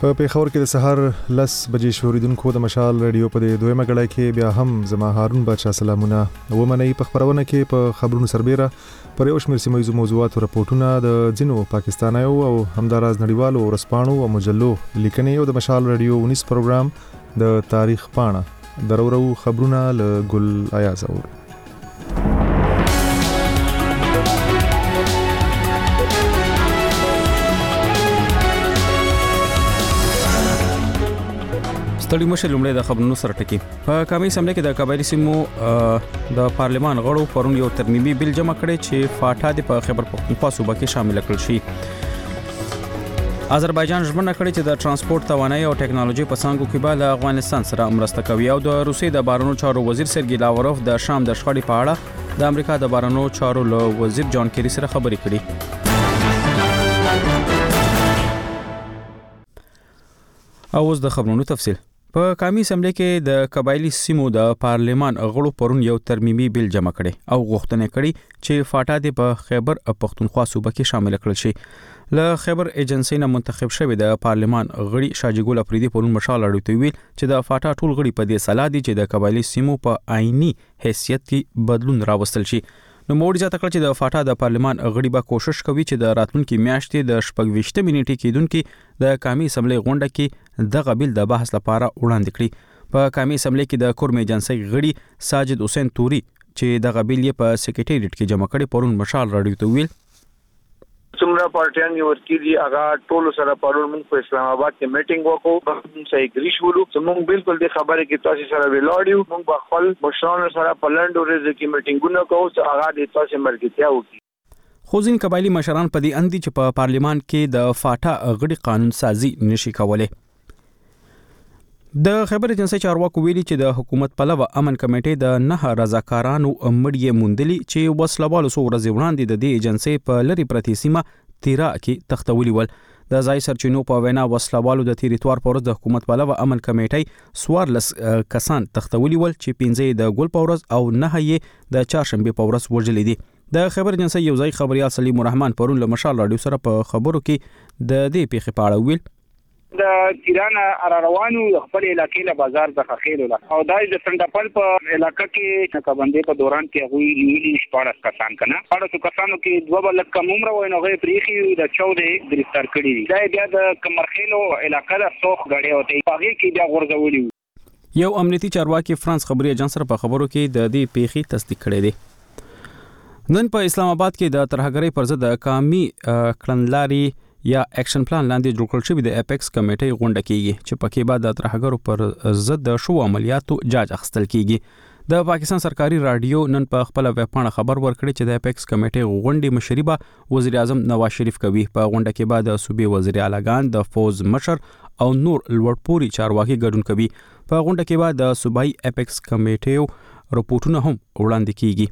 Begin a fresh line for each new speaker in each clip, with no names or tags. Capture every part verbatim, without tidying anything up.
په پیښور کې د سحر لس بجې شوریدونکو د مشال رادیو په دویمه غړای کې بیا هم زما هارون بچا سلامونه ومني په خبرونه کې په خبرونو سربېره پر یو شمېر سیمه ییزو موضوعاتو راپورټونه د ځینو پاکستانیو او همداراز نړیوالو ورځپاڼو او مجلو لیکنې او د مشال رادیو ونیس پروګرام د تاریخ پاڼه درورو خبرونه له ګل ایاز اور
ستړي مشه لومړی د خبرونو سره ټکی په قومي اسمبلی کې د قبایلی سیمو د پارلمان غړو پرون یو ترمیمي بل جمع کړي چې فاټا د په خیبر پختونخوا صوبه کې شامل کړل شي. آذربایجان ژمنه کړې چې د ترانسپورت توانایي او ټکنالوژي په څانګو کې به له افغانستان سره مرسته کوي او د روسیې د بهرنیو چارو وزیر سرګی لاوروف د شام د شخړې په اړه د امریکا د بهرنیو چارو له وزیر جان کیری سره خبرې کړې. او اوس د خبرونو تفصیل. په قومي اسمبلی کې د قبایلی سیمو د پارلمان غړو پرون یو ترمیمي بل جمع کړي او غوښتنه کړي چې فاټا د په خیبر پختونخوا صوبه کې شامل کړل شي. له خیبر ایجنسی نه منتخب شوی د پارلمان غړي شاجګول افریدي پرون مشال اړوي ویل چې د فاټا ټول غړي په دې صلاح دي چې د قبایلی سیمو په آئینی حیثیت کې بدلون راوستل شي. نو موږ ځکه کړ چې د فاټا د پارلمان غړي به کوشش کوي چې د راتلونکو میاشتې د شپږ ویشت منټې کېدونکو د قومي اسمبلی غونډه کې د غبیل د بحث لپاره وړاندې کړي. په قومي اسمبلی کې د کورم ایجنسی غړي ساجد حسین توري چې د غبیل په سیکریټریټ کې جمع کړي پرون مشال راډیو ته ویل
څومره پارټیان یو ورکیږي هغه ټول سره پرون موږ په اسلام آباد کې میټینګ وکړو په صحیح گریش ولو موږ بالکل د خبره کې تاسو سره ویلاړیو موږ په خپل مشرانو سره په لند ورځ کې میټینګونه کوو چې هغه د تاسو مرګتیا وکړي.
خو ځین قبایلی مشران په دې اندي چې په پارلیمان کې د فاټا غړي قانون سازي نشي کولای. د خبر ایجنسی چارواکو ویلي چې د حکومت پلوه امن کمیټې د نه رضاکارانو مړی موندلي چې وسلوالو سو ورځ وړاندې د دې ایجنسی په لری پرتی سیمه تیرا کې تختولي ول. د ځای سرچینو په وینا وسلوالو د تیریتوار پورز د حکومت پلوه امن کمیټې سوارلس کسان تختولي ول چې پنځه د ګل پورز او نه یې د چهارشنبه پورز وژلې دي. د خبر ایجنسی یو ځای خبريال سلیم الرحمن پرون له مشال رادیو سره په خبرو کې د دې پیښې په اړه ویل
د تیران روانو خپل علاقې له بازار څخه خېلوله او دای د سندپل په علاقې کې نقابندې په دوران کې غوي نیولي شپږ کسان کنه اړو کسانو کې دوه بل کم عمر وای نو غي پریخي د چودې گرفتار کړي دا بیا د کمرخېلو علاقې د سوخ غړي او د هغه کې بیا غورځولي.
یو امنیتي چارواکي فرانس خبري ایجنس سره په خبرو کې د دې پیښې تصدیق کړی دی. نن په اسلام آباد کې د ترهګرۍ پر ضد قومي کړنلاري یا اکشن پلان لاندې جوړ کړل شوی د اپیکس کمیټې غونډه کیږي چې پکې بعد د ترهګرو پر ضد د شو عملیاتو جاج اخستل کیږي. د پاکستان سرکاري رادیو نن په خپل ویب پاڼه خبر ورکړی چې د اپیکس کمیټې غونډې مشري به وزیر اعظم نواز شریف کوي. په غونډه کې بعد د صوبې وزیر اعلیګان د فوز مشر او نور لوړپوري چارواکي ګډون کوي. په غونډه کې بعد د صوبایي اپیکس کمیټې رپورټونه هم وړاندې کیږي.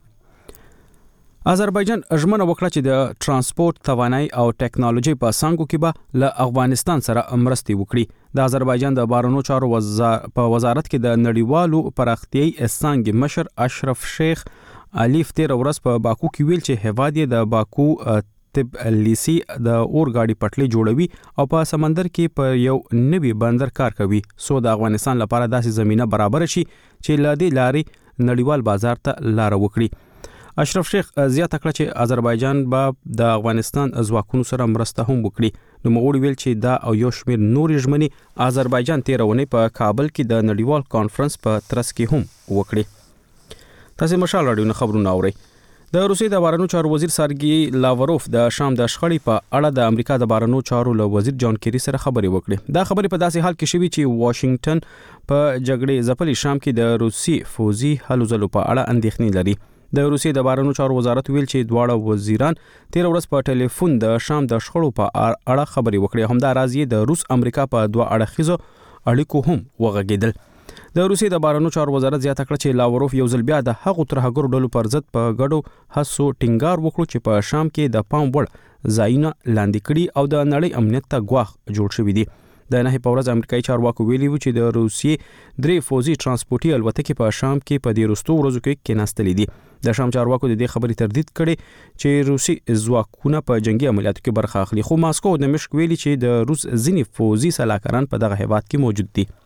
آذربایجان ژمنه وکړه چې د ترانسپورت توانایي او ټکنالوژي په څانګو کې به له افغانستان سره مرستې وکړي. د آذربایجان د بهرنیو چارو په وزارت کې د نړیوالو پراختیايي څانګې مشر اشرف شیخ الیف تیر ورځ په باکو کې ویل چې هیواد یې د باکو طب لیسی د اورګاډي پټلۍ جوړوي او په سمندر کې په یو نوي بندر کار کوي سو د افغانستان لپاره داسې زمينه برابر شي چې له دې لارې نړیوال بازار ته لار وکړي. اشرف شیخ زیاته کړه چې آذربایجان به د افغانستان ځواکونو سره مرسته هم وکړي. نو موږ ویل چې دا او یو شمېر نورې ژمنې آذربایجان تیرونې په کابل کې د نړیوال کانفرنس په ترڅ کې هم وکړي. تاسو مشال راډیو نه خبرونه اورئ. د روسیې د بهرنیو چارو وزیر سرګی لاوروف د شام د شخړې په اړه د امریکا د بهرنیو چارو له وزیر جان کیری سره خبرې وکړې. دا خبرې په داسې حال کې شوې چې واشنگټن په جګړې ځپلې شام کې د روسي فوزي هلو ځلو په اړه اندېښنې لري. د روسیې د بهرنیو چارو وزارت ویل چې دواړه وزیران تیر ورځ په ټلیفون د شام د شخړو په اړه خبرې وکړې. همدا راز یې د روس امریکا په دوه اړخیزو اړیکو هم وغږیدل. د روسیې د بهرنیو چارو وزارت زیاته کړه چې لاوروف یو ځل بیا د هغو ترهګرو ډلو پر ضد په ګډو هڅو ټینګار وکړو چې په شام کې د پام وړ ځایونه لاندې کړي او د نړۍ امنیت ته ګواښ جوړ شوی دی. د نه په ورځ امریکایي چارواکو ویلي و چې د روسیې درې فوزي ترانسپورتي الوتکې په شام کې په دې وروستو ورځو کې کېناستلې دي د شام چارواکو د دې خبرې تردید کړي چې روسي ځواکونه په جنگي عملیاتو کې برخه اخلي خو ماسکو د دمشق ویلي چې د روس ځینې فوزي سلاکاران په دغه هیواد کې موجود دي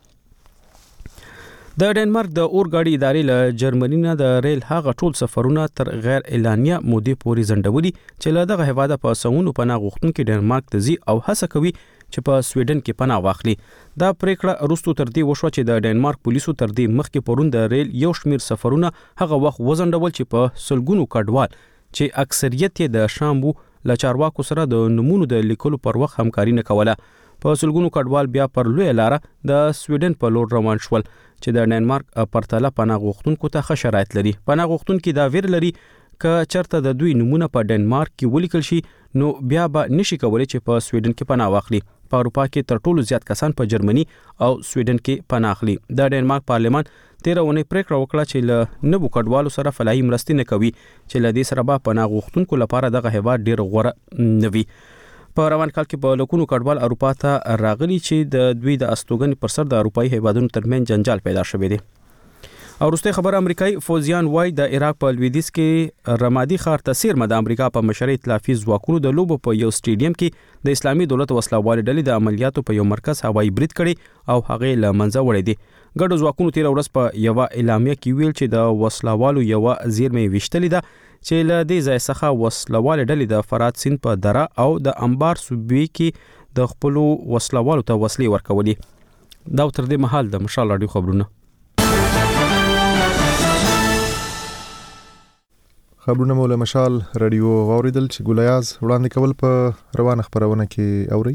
د ډنمارک د اورګاډي ادارې له جرمني نه د ریل هغه ټول سفرونه تر غیر اعلانیه مودې پورې ځنډولي چې له دغه هیواده په سونو پناه غوښتونکو ډنمارک ته ځي او هڅه کوي چې په سویډن کې پناه واخلي دا پریکړه وروسته تر دې وشوه چې د ډنمارک پولیسو تر دې مخکې پرون د ریل یو شمیر سفرونه هغه وخت وځنډول چې په سلګونو کډوال چې اکثریت یې د شام وو له چارواکو سره د نمونو د لیکلو پر وخت همکاري نه کوله په سلګونو کډوال بیا پر لوی لاره د سویډن په لور روان شول چې د ډنمارک پرتله پناه غوښتونکو ته ښه شرایط لري پناه غوښتونکي دا ویر لري که چرته د دوی نمونه په ډنمارک کې ولیکل شي نو بیا به نشي کولی چې په سویډن کې پناه واخلي په اروپا کې تر ټولو زیات کسان په جرمني او سویډن کې پناه اخلي د ډنمارک پارلمان تیر اونۍ پریکړه وکړه چې له نبو کډوالو سره فلاحي مرستې نه کوي چې له دې سره به پناه غوښتونکو لپاره دغه هیواد ډیر غوره نوي په روان کال کې په لکونو کډوال اروپا ته راغلي چې د دوی د استوګنې پر سر د اروپایي هیوادونو ترمنځ جنجال پیدا شوی دی او وروسته خبر امریکایي فوزیان وای د عراق په لویدیځ کې رمادي ښار ته سیرمه د امریکا په مشرۍ ائتلافي ځواکونو د لوبو په یو سټیډیم کې د اسلامي دولت وسلوال ډلې د عملیاتو په یو مرکز هوایي برید کړي او هغه له منځه وړي دي ګډو ځواکونو تیر ورځ په یو اعلامیه کې ویل چې د وسلوالو یو زیرمې وشتلې ده چې له دې ځای څخه وسلوال ډلې د فرات سیند په دره او د انبار صوبې کې د خپل وسلوالو ته وسلې ورکولې دا تر دې مهال د مشال رادیو خبرونه
خبرونه مو له مشال رادیو واوریدل چې ګولیاز وړاندې کول په روانه خبرونه کې اوري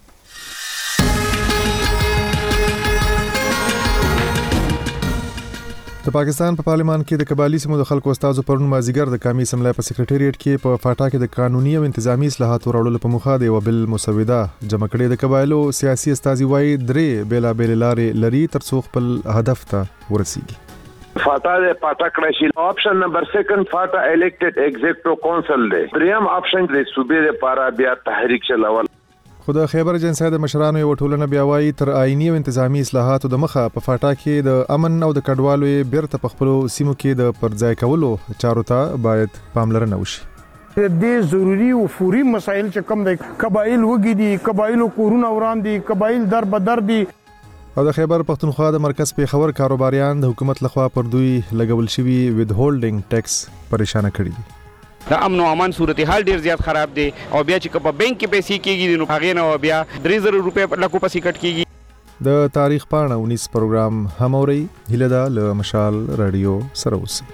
د پاکستان په پا پارلمان کې د قبایلی سیمو د خلکو استازو پرون مازیګر د قومي اسمبلی په سکریټریټ کې په فاټا کې د قانوني او انتظامی اصلاحاتو راوړلو په موخه د یو بل مسوده جمع کړي د قبایلو سیاسي استازي وایي درې بیلا بیل لارې لري ترڅو خپل هدف ته ورسیږي
فاتا د پاتا کړشي اپشن نمبر سیکنډ فاتا الیکټډ ایگزیکټیو کونسل دی دریم اپشن د صوبې لپاره بیا تحریک چلول
خو د خیبر جنسای د مشرانو یو ټولنه بیا وایي تر آئینی او انتظامی اصلاحاتو د مخه په فاټا کې د امن او د کډوالو بیرته په خپل سیمو کې د پرځای کولو چارو ته باید پاملرنه وشي
د ضروری او فوري مسایل چې کوم د قبایل وګي دي قبایلو کورونه وران دي قبایل در بدر دي
او د خیبر پختونخوا د مرکز په خبر کاروباریان د حکومت لخوا پر دوی لګول شوی وید هولډینګ ټیکس پریشان کړي دي
د امن او امان صورتحال ډیر زیات خراب دي او بیا چې په بانک کې پیسې کېږي نو هغه نه بیا درې زره روپے لکو پسې کټ کېږي
د تاریخ پاڼه انیس پروګرام هم اوري هله دا له مشال رادیو سره اوسئ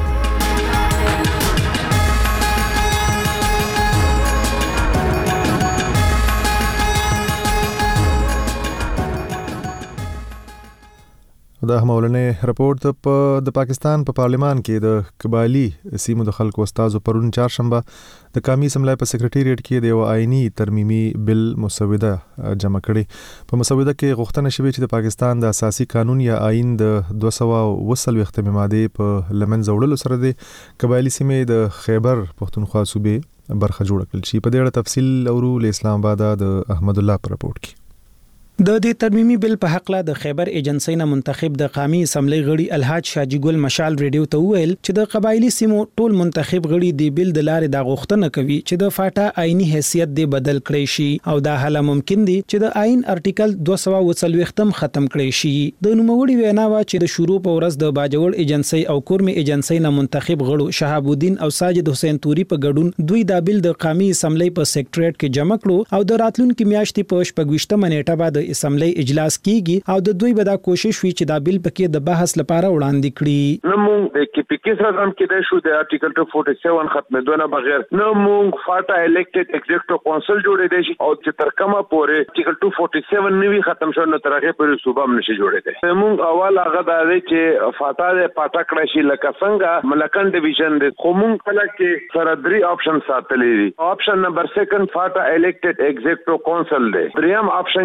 دا همولنې رپورت په د پاکستان په پا پارلمان کې د قبایلی سیمو د خلکو استازو پرون چهارشنبه د قومي اسمبلی په سکریټریټ کې د یو آئینی ترمیمي بل مسوده جمع کړي په مسوده کې غوښتنه شوې چې د پاکستان د اساسي قانون یا آئین د دوه سوه اووه څلوېښتمې ماده په لمنځه وړلو سره د قبایلی سیمې د خیبر پختونخوا صوبې برخه جوړ کړل شي په دې اړه تفصیل اورو له اسلام آباد د احمد الله پر رپورت کې
د دې ترمیمي بل په حق لا د خیبر ایجنسی نه منتخب د قومي اسمبلی غړي الحاج شاجی ګل مشال ریډیو ته ویل چې د قبایلی سیمو ټول منتخب غړي د بل د لارې د غوښتنه کوي چې د فاټا آئینی حیثیت دی بدل کړي شي او دا حل ممکن دی چې د آئین ارټیکل دوه سوه اووه څلوېښتم ختم کړي شي د نوموړي وینا وا چې د شروع په ورځ د باجوړ ایجنسی او کورمي ایجنسی نه منتخب غړو شهاب الدین او ساجد حسین توري په ګډون دوی د بل د قومي اسمبلی په سکریټریټ کې جمع کړو او د راتلونکو میاشتې په شپږویشتمه نیټه بعد اسمبلی اجلاس کیږي او د دوی به دا کوشش وي چې دا بل پکې د بحث لپاره وړاندې کړي
نو موږ د کې پکې سره هم کې د شو د ارټیکل دوه سوه سل ختمېدونه بغیر نو موږ فاټا الیکټډ ایگزیکټیو کونسل جوړې دي او چې تر کومه پورې ارټیکل دوه سوه سل نوي ختم شو نو ترغه پورې صوبه هم نشي جوړې دي موږ اول هغه دا دی چې فاټا د پاټا کړه شي لکه څنګه ملکن ډیویژن د کومون کله کې سره درې آپشن ساتلې دي آپشن نمبر سیکنډ فاټا الیکټډ ایگزیکټیو کونسل دی دریم آپشن د صوبې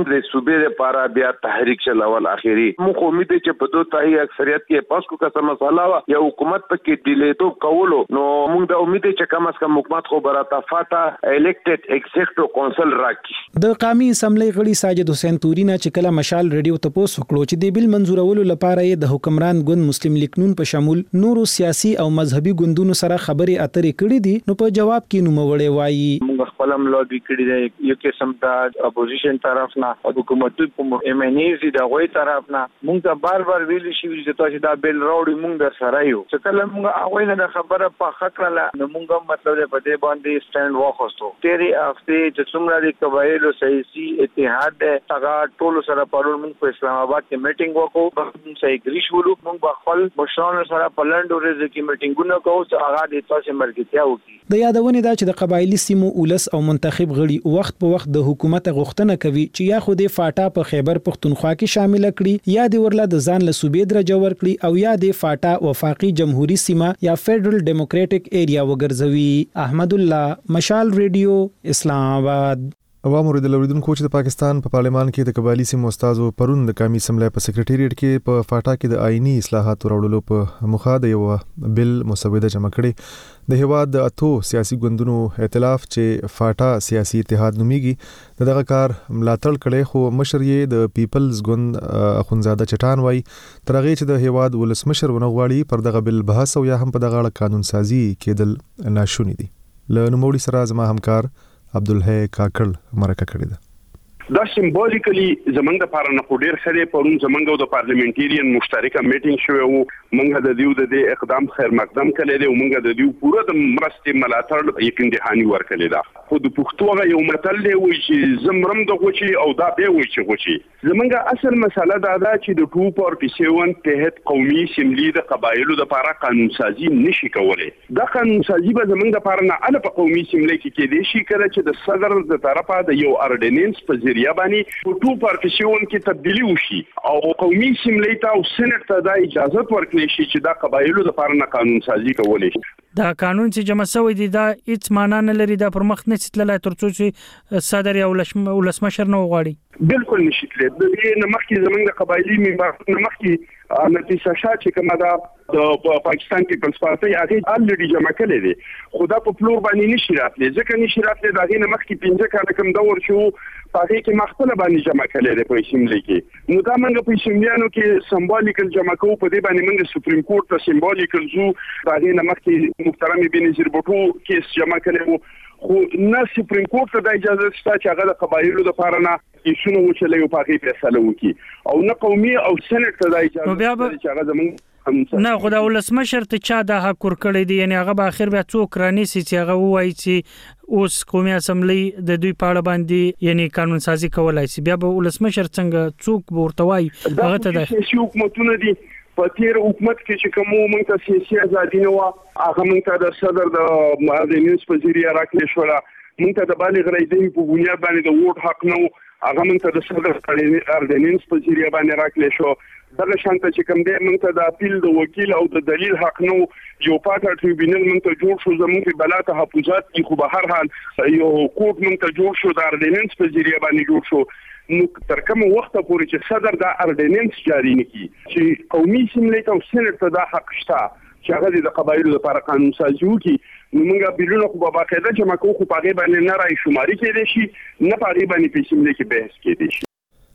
صوبې لپاره بیا تحریک چلول اخیری مو امید چې په دوه تای اکثریت کې پاس کو کسه مساله وا یا حکومت پکې ډیلی تو کولو نو موږ د امید چې کم از کم حکومت خو براته فاتا الیکټډ ایگزیکټیو کونسل راکړي
د قومي اسمبلی غړي ساجد حسین تورینا چې کله مشال ریډیو ته پوس وکړو چې د بیل منزورولو لپاره د حکمران ګوند مسلم لیگ نون په شمول نورو سیاسي او مذهبي ګوندونو سره خبرې اترې کړې دي نو په جواب کې نو موړې وایي
موږ خپل لوبي کړی دی یو قسم د اپوزیشن طرف نه او حکومت په ایم ان ایز د غوي طرف نه موږ ته بار بار ویل شي چې تاسو دا بیل راوړی موږ در سره یو چې کله موږ هغه نه خبره په حق را نو موږ مطلب په دې باندې سټاند واخستو تیری هفته چې څومره د قبایلو سیاسي اتحاد هغه ټول سره پرون موږ په اسلام آباد کې میټینګ وکړو صحیح ګریش ولو موږ خپل مشرانو سره په لندن ورځ کې میټینګونه کوو چې هغه د تاسو مرګتیا وکړي
د یادونه دا چې د قبایلی سیمو اولس او منتخب غړي وخت په وخت د حکومت غوښتنه کوي چې یا خو د فاټا په خیبر پختونخوا کې شامل کړي یا د ورله د ځان له صوبې درجه ورکړي او یا د فاټا وفاقي جمهوریت سیمه یا فدرل ډیموکراټک ایریا وګرځوي. احمد الله، مشال ریډیو، اسلام آباد.
عوام ورته لوریدونکو چې د پاکستان په پا پارلمان کې د قبایلی سیمو استادو پرون د قومي اسمبلی په سکریټریټ کې په فاټا کې د آئینی اصلاحات راوړلو په مخه د یو بل مسوده جمع کړي. د هیواد د اتو سیاسي ګوندونو ائتلاف چې فاټا سیاسي اتحاد نومیږي دغه کار ملاتړ کړي خو مشر یې د پیپلز ګوند اخونزاده چټان وای ترغه چې د هیواد ولسمشر ونغواړي پر دغه بل بحث او یا هم په دغه قانون سازي کېدل ناشونی دي. له نوموړي سره زما همکار عبدالحی کاکل مرکه کړی ده.
دا سیمبولیکلی زمنګ د پارانه په ډیر سره پرون زمنګ د پارلیمنټریان مشترکه میټینګ شوی وو. موږ د دیو د اقدام خیر مقدم کړی دی او موږ د دیو پوره د مرستې ملاتړ یقین دهانی ورکړی دا. خو د پښتو یو متل دی وی چې زمرم د غوچي او دا به وی چې غوچي. زمنګ اصل مسله دا ده چې د ټو پارټي سیون تحت قومي اسمبلی د قبایلو د لپاره قانون سازي نشي کولای. دا قانون سازي به زمنګ د پارانه ال په قومي اسمبلی کې کې دی شي کړه چې د صدر د طرفه د یو اردیننس په ذریعہ باندې په ټو پارټي سیون کې تبدیلی وشي او قومي اسمبلی ته او سېنات ته د اجازه ورکړي شي چې دا قبایلو د لپاره قانون سازي کولای شي.
دا قانون چې جمع شوی دی دا هیڅ معنا نه لري دا پر مخ نه ستلای ترڅو چې صدر یا ولسمشر نه وغواړي.
بالکل نشي تللی. د دې نمخکې زمونږ د قبایلی ممبرانو نمخکې نتیجه شاه چې کومه دا د پاکستان پیپلز پارټي هغه الریډي جمع کړي دي خو دا په فلور باندې نشي راتلی ځکه نشي راتلی دا غي نمخکې پنځه کاله کوم دور شو پاره کې مختلف باندې جمع کړي دي په اسمبلی کې. نو دا موږ په اسمبلیانو کې سمبولیکل جمع کوو په دې باندې موږ سپریم کورټ ته سمبولیکل زو دا غي نمخکې محترم بنظیر بوټو کیس جمع کړي وو خو نه سپریم کورټ ته د اجازه شته چې هغه د قبایلو لپاره نه ایشونه وچلې او پاکي فیصله وکړي او نه قومي او سېنات ته د اجازه چې هغه زموږ
نه خو دا ولسمشر ته چا د حق ورکړی دی یعنی هغه به اخر بیا څوک رانیسي چې هغه وایي چې اوس قومي اسمبلی د دوی په اړه باندې یعنی قانون سازي کولای شي بیا به ولسمشر څنګه څوک ورته وایي هغه ته د
سیاسي حکومتونه دي په تیر حکومت کې چې کوم موږ ته سیاسي ازادي نه و هغه موږ ته د صدر د معدنیس په ذریعہ راکړل شو موږ ته د بالغ رایې په بنیاد باندې د ووټ حق نه هغه موږ ته د صدر اردنینس په ذریعہ باندې راکړل شو دغه شانته چې کوم دی موږ ته د اپیل د وکیل او د دلیل حق نو یو پاټه ټریبیونل موږ ته جوړ شو زموږ په بلا تحفظات کې خو به هر حال یو کوټ موږ ته جوړ شو د اردنینس په ذریعہ باندې جوړ شو. نو تر کوم وخت پورې چې صدر د اردنینس جاری نکړي چې قومي اسمبلی ته او سېنات ته د حق شته چې هغه د قبایلو لپاره قانون سازي وکړي نو موږ بیلونه خو په باقاعده جمع کوو خو په هغه باندې نه راي شماري کېدای شي نه په هغه باندې په اسمبلی کې بحث کېدای شي.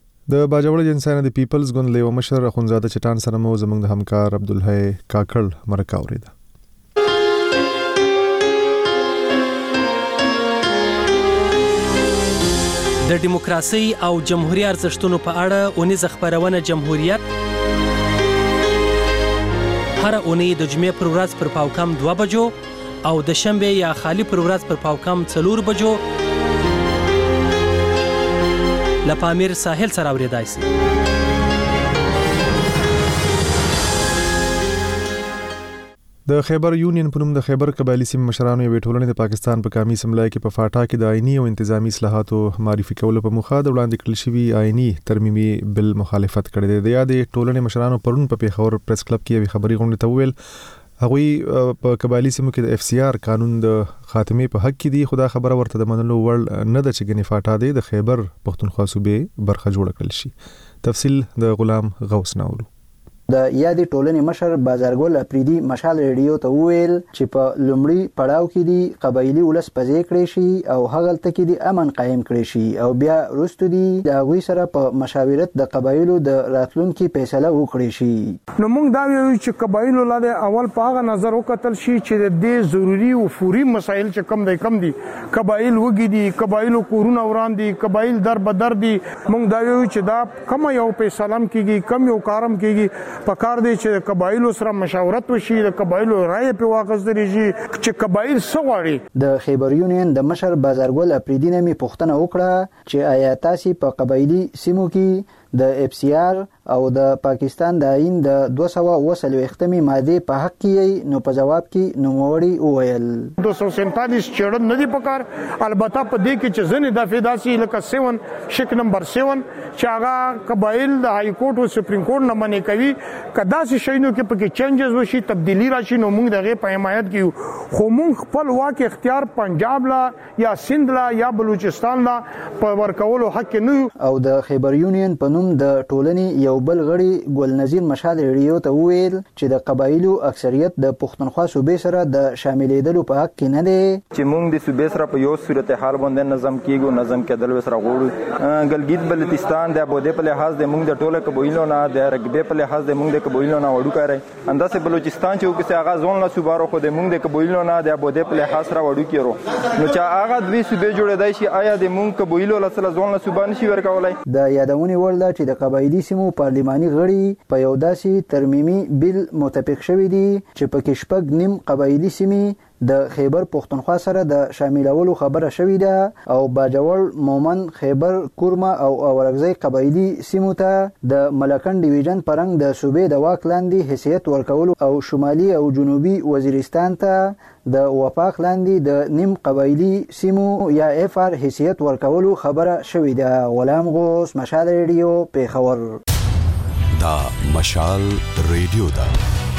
د باجوړ جنسانه د پیپلز ګوند له مشر اخونزاده چټان سره مو زموږ د همکار عبدالحی کاکل مرکه اوریده.
د دیموکراسي او جمهوریت ارزښتونو په اړه اونیزه خبرونه جمهوریت هر اونۍ د جمعې پر ورځ پر پاوکم دوه بجو او د شنبه یا خالی پر ورځ پر پاوکم څلور بجو له پامیر ساحل سره اوریدای شي.
د خیبر یونین په نوم د خیبر قبایلی سیمې مشرانو یوې ټولنې د پاکستان په قومي اسمبلی کې په فاټا کې د آئینی او انتظامی اصلاحاتو معرفي کولو په مخه د وړاندې کړل شوي آئینی ترمیمي بل مخالفت کړی دی. د یادې ټولنې مشرانو پرون په پیښور پریس کلب کې یوې خبري غونډې ته وویل هغه په قبایلی سیمو کې د اف سی آر قانون د خاتمه په حق کې دی. خدا خبره ورته د منلو وړ نه د چګنی فاټا دی د خیبر پختونخوا صوبې برخه جوړ کړل شي. تفصیل د غلام غوث ناولو.
د یادې ټولنې مشر بازارګل اپریدي مشال ریډیو ته وویل چې په لومړي پړاو کې دی قبایلی ولس پځې کړی شي او هغلته کې دی امن قائم کړی شي او بیا وروسته دی د هغوی سره په مشاورت د قبایلو د راتلونکي فیصله وکړي شي.
نو موږ دا ویو چې قبایلو لاله اول په هغه نظر وکتل شي چې د ضروري او فوري مسایل چې کم دی کم دي قبایل وګي دي قبایلو کورونه وران دي قبایل در بدر دي. موږ دا ویو چې دا کم یو فیصله کیږي کم یو کارم کیږي پکار دی چې قبایلو سره مشاورت وشي د قبایلو رائے په واغستري شي چې قبایل سغواړي.
د خیبر یونین د مشر بازارګل اپریدي نه می پوښتنه وکړه چې آیا تاسو په قبایلی سیمو کې د اف سی آر او د پاکستان د آئین د دوه سوه اوه څلوېښتمې ماده په حق کې نو په جواب کې نوموړي وویل
دوه سوه سینتالیس چړن نه دی پکار. البته په دې کې چې ځنې د فداسي لکه سیون شک نمبر سیون چې هغه قبایل د های کورټ او سپریم کورټ نه منې کوي کدا سي شینو کې پکې چینجز وشي تبدیلی راشي نو موږ دغه په حمایت کې خو موږ خپل واک اختیار پنجاب لا یا سند لا یا بلوچستان لا په ورکولو حق نه.
او د خیبر یونین په نوم د ټولنې یو بل غړي ګل نذیر مشال ریډیو ته وویل چې د قبایلو اکثریت د پښتونخوا صوبې سره د شاملېدلو په حق کې نه دی
چې موږ د صوبې سره په یو صورتحال باندې نظم کیږو نظم کېدل وسره غوړو. ګلګیت بلتستان د بوده په لحاظ د موږ د ټوله قبایلو نه د رقبې په لحاظ د موږ د قبایلو نه وړو کړی انداسه بلوچستان چې وکړي هغه ځون له صوبارو خو د موږ د قبایلو نه د بوده په لحاظ سره وړو کړو نو چې هغه دوی صوبې جوړېدای شي آیا د موږ قبایلو له سره ځون له صوبان شي ورکولای.
د یادونې وړ ده چې د قبایلی سیمو پارلماني غړي په یو داسې ترمیمي بیل متفق شوي دي چې پکې شپږ نیم قبایلی سیمې د خیبر پختونخوا سره د شاملولو خبره شوې ده او باجوړ مومن خیبر کورما او اورګزی قبایلی سیمو ته د ملکن ډیویژن پرنګ د صوبې د واک لاندې حیثیت ورکولو او شمالي او جنوبي وزیرستان ته د وفاق لاندې د نیم قبایلی سیمو یا اف آر حیثیت ورکولو خبره شوې ده. غلام غوث مشال ریډیو پیښور.
دا مشال ریډیو ده.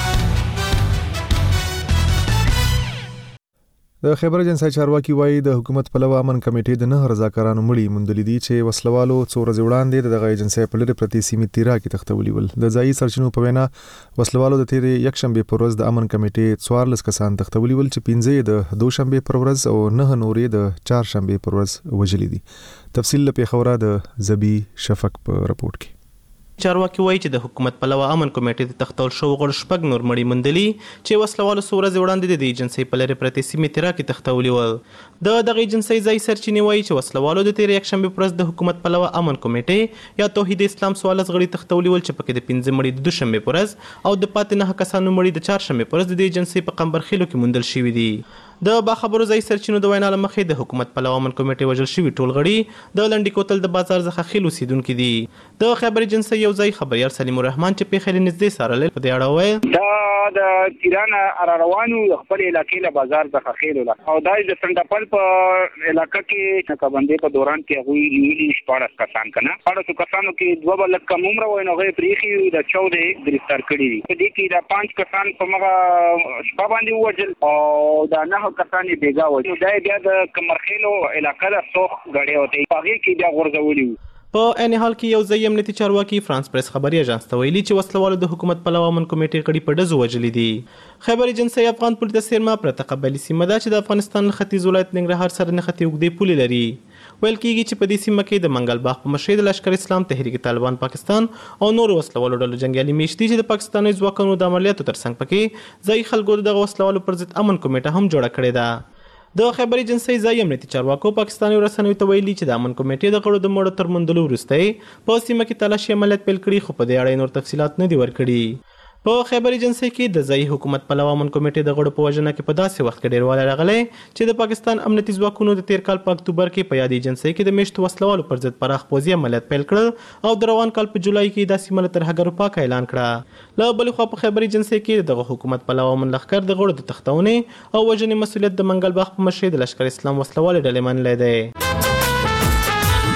د خیبر اجنسی چارواکي وایي د حکومت پلوه امن کمیټې د نه رضاکارانو مړي موندلي دي چې وسلوالو څو ورځې وړاندې دغه اجنسی په لرې پرتې سیمې تیرا کې تختولي ول. د ځایي سرچینو په وینا وسلوالو د تیرې یکشنبه پر ورځ د امن کمیټې څوارلس کسان تختولي ول چې پنځه د دوشنبه پر ورځ او نه نورې د چهارشنبه پر ورځ وژلي دي. تفصیل له پیښوره د زبی شفق په رپورت کې.
چارواکي وایي چې د حکومت پلوه امن کمیټې د تختول شو غړ شپږ نور مړي موندلي چې وسلوالو څو ورځې وړاندې د ایجنسۍ په لرې پرتې سیمې تیرا کې تختولي ول. د دغه ایجنسۍ ځای سرچینې وایي چې وسلوالو د تېرې یکشنبې پر ورځ د حکومت پلوه امن کمیټې یا توحید اسلام څوارلس غړي تختولي ول چې پکې د پنځه مړي د دوشنبې پر ورځ او د پاتې نهه کسانو مړي د چهارشنبې پر ورځ د ایجنسۍ په قمبرخیلو کې موندل شوي دي. د باخبرو ځای سرچینو د وینا له مخې د حکومت پلوه امن کمیټې وژل شوي ټول غړي د لنډي کوتل د بازار څخه خیل اوسیدونکي دي. د خیبر ایجنسۍ یو ځای خبريار سلیم الرحمن چې پیښې نږدې سارل په دې اړه وایي
دا د تیرانه روانو خپل علاقې له بازار څخه خیل ولا او دا د سندپل په علاقې کې نکبندې په دوران کې غوي نیولي شپږ کسان کنه اړه کسانو کې دوه بل کم عمر وای نو غي پریخي د چودہ گرفتار کړي دي. په دې کې دا پنځه کسان په مغه شپه باندې وژل او دا نه کسان بیګا و نو دا بیا د کمرخیلو علاقې له سوخ غړې وته هغه کې بیا غورځولي.
په ان حال کې یو ځای امنیتي چارواکي فرانس پریس خبري اژانس ته ویلي چې وسلوالو د حکومت پلوه امن کمیټې کړي په ډزو وجلي دي. خیبر ایجنسۍ افغان پولیس د سیمه پر تقبلي سیمه ده چې د افغانستان ختیځ ولایت ننګرهار سره نښتې اوږدې پولې لري. ویل کېږي چې په دې سیمه کې د منګل باغ په مشرۍ د لشکر اسلام تحریک طالبان پاکستان او نور وسلوالو ډلو جنگیالي میشت دي چې د پاکستاني ځواکونو د عملیاتو ترڅنګ پکې ځای خلکو دغه وسلوالو پر ضد امن کمیټه هم جوړه کړې ده. د خیبر ایجنسۍ ځای امنیتي چارواکو پاکستاني رسنیو ته ویلي چې د امن کمیټې د غړو د مړو تر موندلو وروسته په سیمه کې تلاشي عملیات پیل کړي خو په دې اړه نور تفصيلات نه دي ورکړي. په خیبر ایجنسۍ کې د ځای حکومت پلوه امن کمیټې د غړو په وژنه کې په داسې وخت کې ډیروالی راغلی چې د پاکستان امنیتي ځواکونو د تیر کال په اکتوبر کې په یاد ایجنسۍ کې د میشتو وسلوالو پر ضد پراخ پوځي عملیات پیل کړل او د روان کال په جولای کې دا سیمه له ترهګرو پاکه اعلان کړه. له بلې خوا په خیبر ایجنسۍ کې دغه حکومت پلوه امن لښکر د غړو د تختونې او وژنې مسؤلیت د منګل باغ په مشرۍ د لشکر اسلام وسلوالې ډلې منلی دی.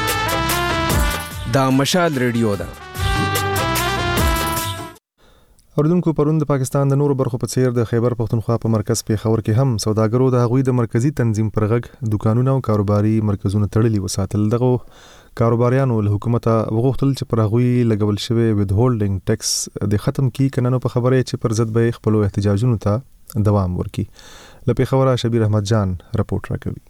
دا مشال ریډیو ده.
اوردونکو پرون د پاکستان د نورو برخو په څیر د خیبر پختونخوا په مرکز پیښور کې هم سوداګرو د هغوی د مرکزی تنظیم پر غږ دکانونه او کاروباري مرکزونه تړلي وساتل. دغه کاروباریانو له حکومت وغوښتل چې پر هغوی لګول شوی وید هولډینګ ټیکس د ختم کی کنه نو په خبره چې پر ضد به خپل احتجاجونو ته دوام ورکړي. له پیښور شبیر احمد جان رپورټ راکوي.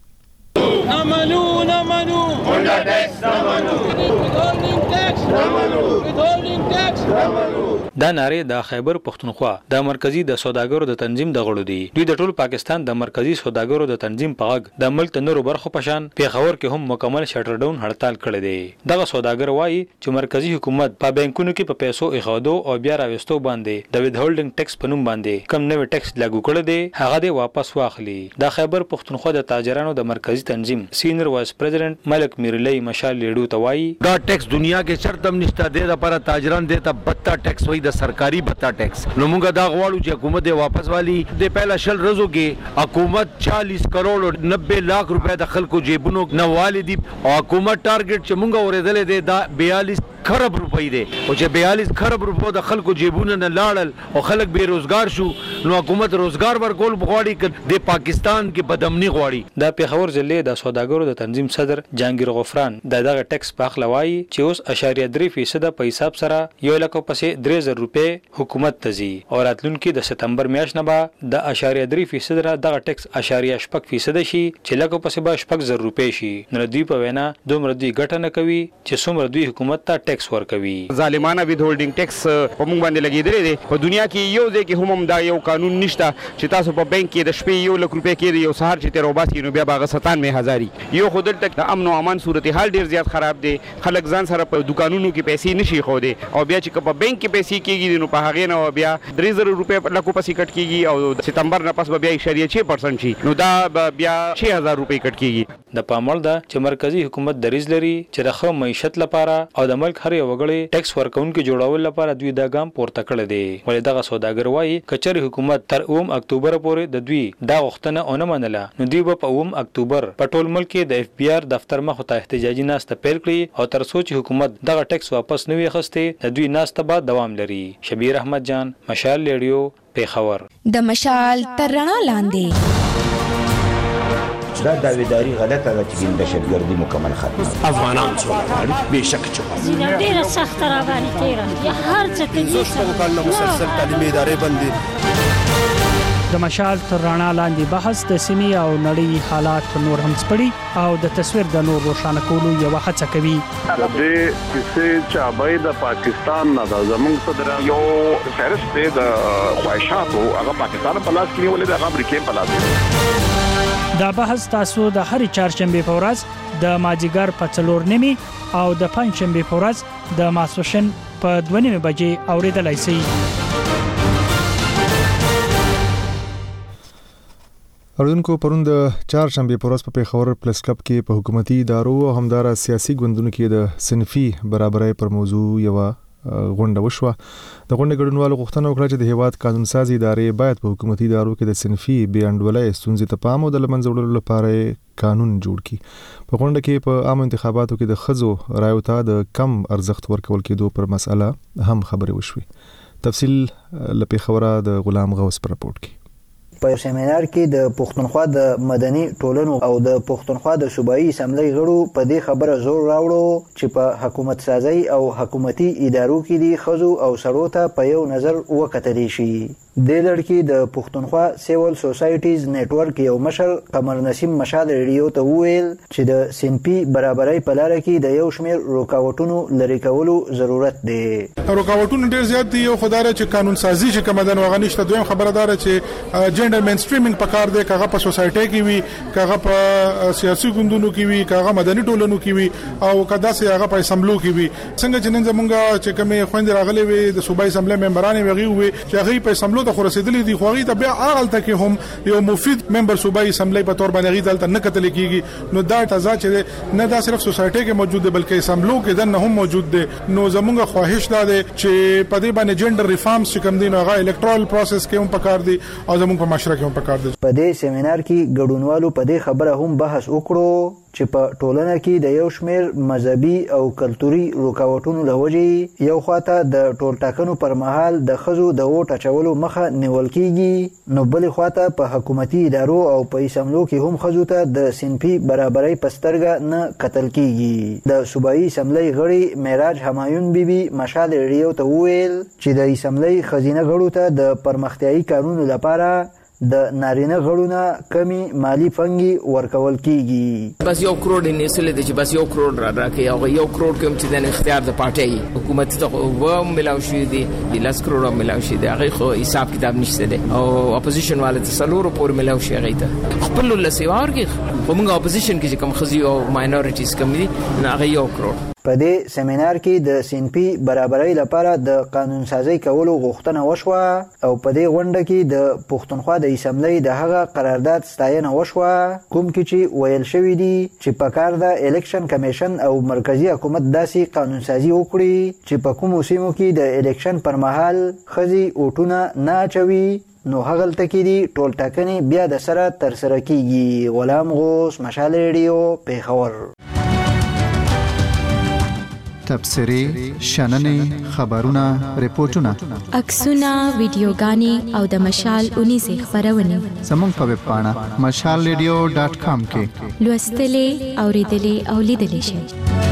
نمنو نمنو هولډینګ ټیکس نمنو هولډینګ ټیکس نمنو هولډینګ ټیکس نمنو.
دا ناره د خیبر پختونخوا د مرکزی د سوداګرو د تنظیم د غړو دي. دوی د ټول پاکستان د مرکزی سوداګرو د تنظیم په غږ د ملک نورو برخو په شان پیښور کې هم مکمل شټر ډاون هړتال کړی دی. دغه سوداګر وایي چې مرکزی حکومت په بانکونو کې په پیسو اخادو او بیا راوستو باندې د وید هولډینګ ټیکس په نوم باندې کم نوې ټیکس لاګو کړی دی هغه دی واپس واخلي. د خیبر پختونخوا د تاجرانو د مرکزی تنظیم سینیئر وایس پریزیډنٹ ملک میرلی مشال لیډو توای
دا ټیکس دنیا کې شرطم نشته دی د لپاره تاجران دیتا بتا ټیکس وای د سرکاري بتا ټیکس. نو موږ دا غواړو چې حکومت یې واپس والی. د پهلا شل ورځو کې حکومت چالیس کروڑ نبے لاکھ روپے د خلکو جیبونو نه والدي او حکومت ټارګټ چې موږ اورېدل دی دا بیالیس خراب روپۍ دی او چې بیالیس خراب روپو د خلکو جیبونو نه لاړل او خلک بے روزګار شو نو حکومت روزګار ورکول غواړي چې د پاکستان کې بدامني غواړي.
د پیښور ضلع د سوداګرو د تنظیم صدر جهانگیر غفران د دغه ټیکس په اخلا وایي چې اوس اشاریه درې فیصد په حساب سره یو لک پسې درې زره روپۍ حکومت ته ځي او راتلونکي د سپتمبر میاشت نه به د اشاریه درې فیصد را دغه ټیکس اشاریه شپږ فیصد شي چې لک پسې به شپږ زره روپۍ شي. نو دوی په وینا دومره دوی ګټه نه کوي چې څومره دوی حکومت ته ټیکس ورکوي.
ظالمانه وید هولډینګ ټیکس په موږ باندې لګیدلې دی. په دنیا کې یو ځای کې هم دا یو قانون نشته چې تاسو په بانک کې د شپې یو لک روپۍ کې یو سهار چې تیر وباسي نو بیا باغ ستانوي هزاري یو خودل تک د امن او امان صورتحال ډیر زیات خراب دی. خلک ځان سره په دکانونو کې پیسې نشي خو دی او بیا چې په بانک کې پیسې کېږي نو په هغه نه بیا درې زره روپۍ لکو پسې کټ کېږي او سپتمبر نه پس بیا اشاریه چھ پرسنټ شي نو دا بیا چھ هزار روپۍ کټ کېږي.
د پاموړ ده چې مرکزی حکومت دریز لري چې د خو معیشت لپاره او د ملک هر یو وګړي ټیکس ورکونکو جوړول لپاره دوی دا ګام پورته کړی دی. ولې دغه سوداګر وایي کچري حکومت تر اوم اکتوبر پورې د دوی دا غوښتنه اونه منله نو دوی په اوم اکتوبر په ټول ملک کې د اف بی آر دفتر مخ ته احتجاجي ناسته پیل کړي او تر څو چې حکومت دغه ټیکس واپس نه وي اخیسته د دوی ناسته به دوام لري. شبیر احمد جان مشال لیډیو پیښور.
د مشال تر رڼا لاندې
دا داویداری غلطه ده چې دهشتګردي مکمل ختمه
افغانان څومره بهشکه چې
زینه ډیره سخت را باندې تیره یا هر څه ته
زوستو کله مسلسل تعلیمي ادارې باندې
د مشال تر رڼا لاندې بحث د سیمې او نړۍ حالات نور هم سپړي او د تصویر د نور روښانه کولو یو هڅه کوي.
د دې کیسې چې ابای د پاکستان نه د زمونږ صدر یو فهرست دی د خواهشاتو هغه پاکستان په لاس کې نیولې د امریکا په لاس کې.
دا بحث تاسو د هرې چهارشنبه په ورځ د ماجیګر په څلور نیمي او د پنځشنبه په ورځ د ماسوشن په دوه نیمه بجې اوریدلای شئ.
اردوونکو پرون د چهارشنبه په ورځ په پیښور پلس کلب کې په حکومتي ادارو او همدارا سیاسي ګوندونو کې د صنفي برابرۍ پر موضوع یو غونډه وشوه. د غونډې ګډونوالو غوښتنه وکړه چې د هیواد قانون سازي ادارې باید په حکومتي ادارو کې د صنفي بې انډولۍ ستونزې ته پام او د لمنځه وړلو لپاره قانون جوړ کړي. په غونډه کې په عامو انتخاباتو کې د ښځو رایو ته د کم ارزښت ورکول کېدو پر مسله هم خبرې وشوې. تفصیل له پیښوره د غلام غوث پر راپورټ کې.
په سیمینار کې د پښتونخوا د مدني ټولنو او د پښتونخوا د صوبایي اسمبلی غړو په دې خبره زور راوړو چې په حکومت سازي او حکومتي ادارو کې دي ښځو او سړو ته په یو نظر وکتل شي. د لړکی د پښتونخوا سیول سوسایټیز نتورک یو مشر قمر نسیم مشال ریډیو ته وویل چې د سنپي برابرۍ په لار کې د یو شمېر رکاوټونو لري کولو ضرورت دی.
رکاوټونه ډېر زیات دي. یو خدای چې قانون سازي چې کوم د وغنښت دویم خبردار چې جنډر مینستریمینګ پکار دی کغه په سوسایټي کې وي کغه په سیاسي ګوندونو کې وي کغه مدني ټولنو کې وي او کدا سي هغه په اسمبلو کې وي. څنګه چې نن زمونږ چې کومه خويند راغلي وي د صوبایي اسمبلی ممبران وي وي چې هغه په اسمبلو ته رسیدلې دي خو هغه ته بیا اغلته کې هم یو مفید ممبر صوبایي اسمبلی په تور باندې غیدل ته نه کتل کیږي. نو دا تازه چې نه دا صرف سوسایټي کې موجود دی بلکې اسمبلو کې دنه هم موجود دی. نو زمونږ خواهش دا دی چې په دې باندې جنډر ریفارمز چې کوم دي نو هغه الکټرال پروسس کې هم پکار دي او زمونږ په معاشره کې هم پکار دي.
په دې سیمینار کې ګډونوالو په دې خبره هم بحث وکړو چې په ټولنه کې د یو شمېر مذهبي او کلتوري رکاوټونو له وجې یو خواته د ټولټاکنو پر مهال د ښځو د ووټ اچولو مخه نیول کیږي، نو بلې خواته په حکومتي ادارو او په اسمبلو کې هم ښځو ته د صنفي برابرۍ په سترګه نه کتل کیږي. د صوبایي اسمبلۍ غړي معراج همایون بیبي مشال ریډیو ته وویل چې د اسمبلۍ ښځینه غړو ته د پرمختیایي کارونو لپاره د نارینه غړو نه کمی مالی فنګي ورکول کیږي.
بس یو کروڑ یې نیسلې دي چې بس یو کروڑ را راکړي او یو کروڑ کوم چې د اختیار د پارټي حکومت ته و ملاو شي دي د لاس کروڑ ملاو شي دي هغه خو حساب کتاب نشته دي او اپوزیشن والے ته سلور پور ملاو شي هغه ته خپل لسیوار کې کومه اپوزیشن کې کوم خزي او ماینورټیز کم دي نه هغه یو کروڑ.
په دې سیمینار کې د صنفي برابرۍ لپاره د قانون سازی کولو غوښتنه وشوه او په دې غونډه کې د پښتونخوا د اسمبلۍ د هغه قرارداد ستاینه وشوه کوم کې چې ویل شوی دی چې په کار د الیکشن کمیشن او مرکزی حکومت داسې قانون سازی وکړي چې په کومو سیمو کې د الیکشن پر مهال ښځې ووټونه نه اچوي نو هغلته کې دي ټول ټاکنې بیا د سره ترسره کیږي. غلام غوث، مشال ریډیو، پیښور.
تبصرې، شننې، خبرونه، ریپورتونه،
عکسونه، ویډیوګانې او د مشال اونیزې خبرونه
زموږ په ویب پاڼه مشال ریډیو ډاټ کام کې
لوستلې، اوریدلې او لیدلې شئ.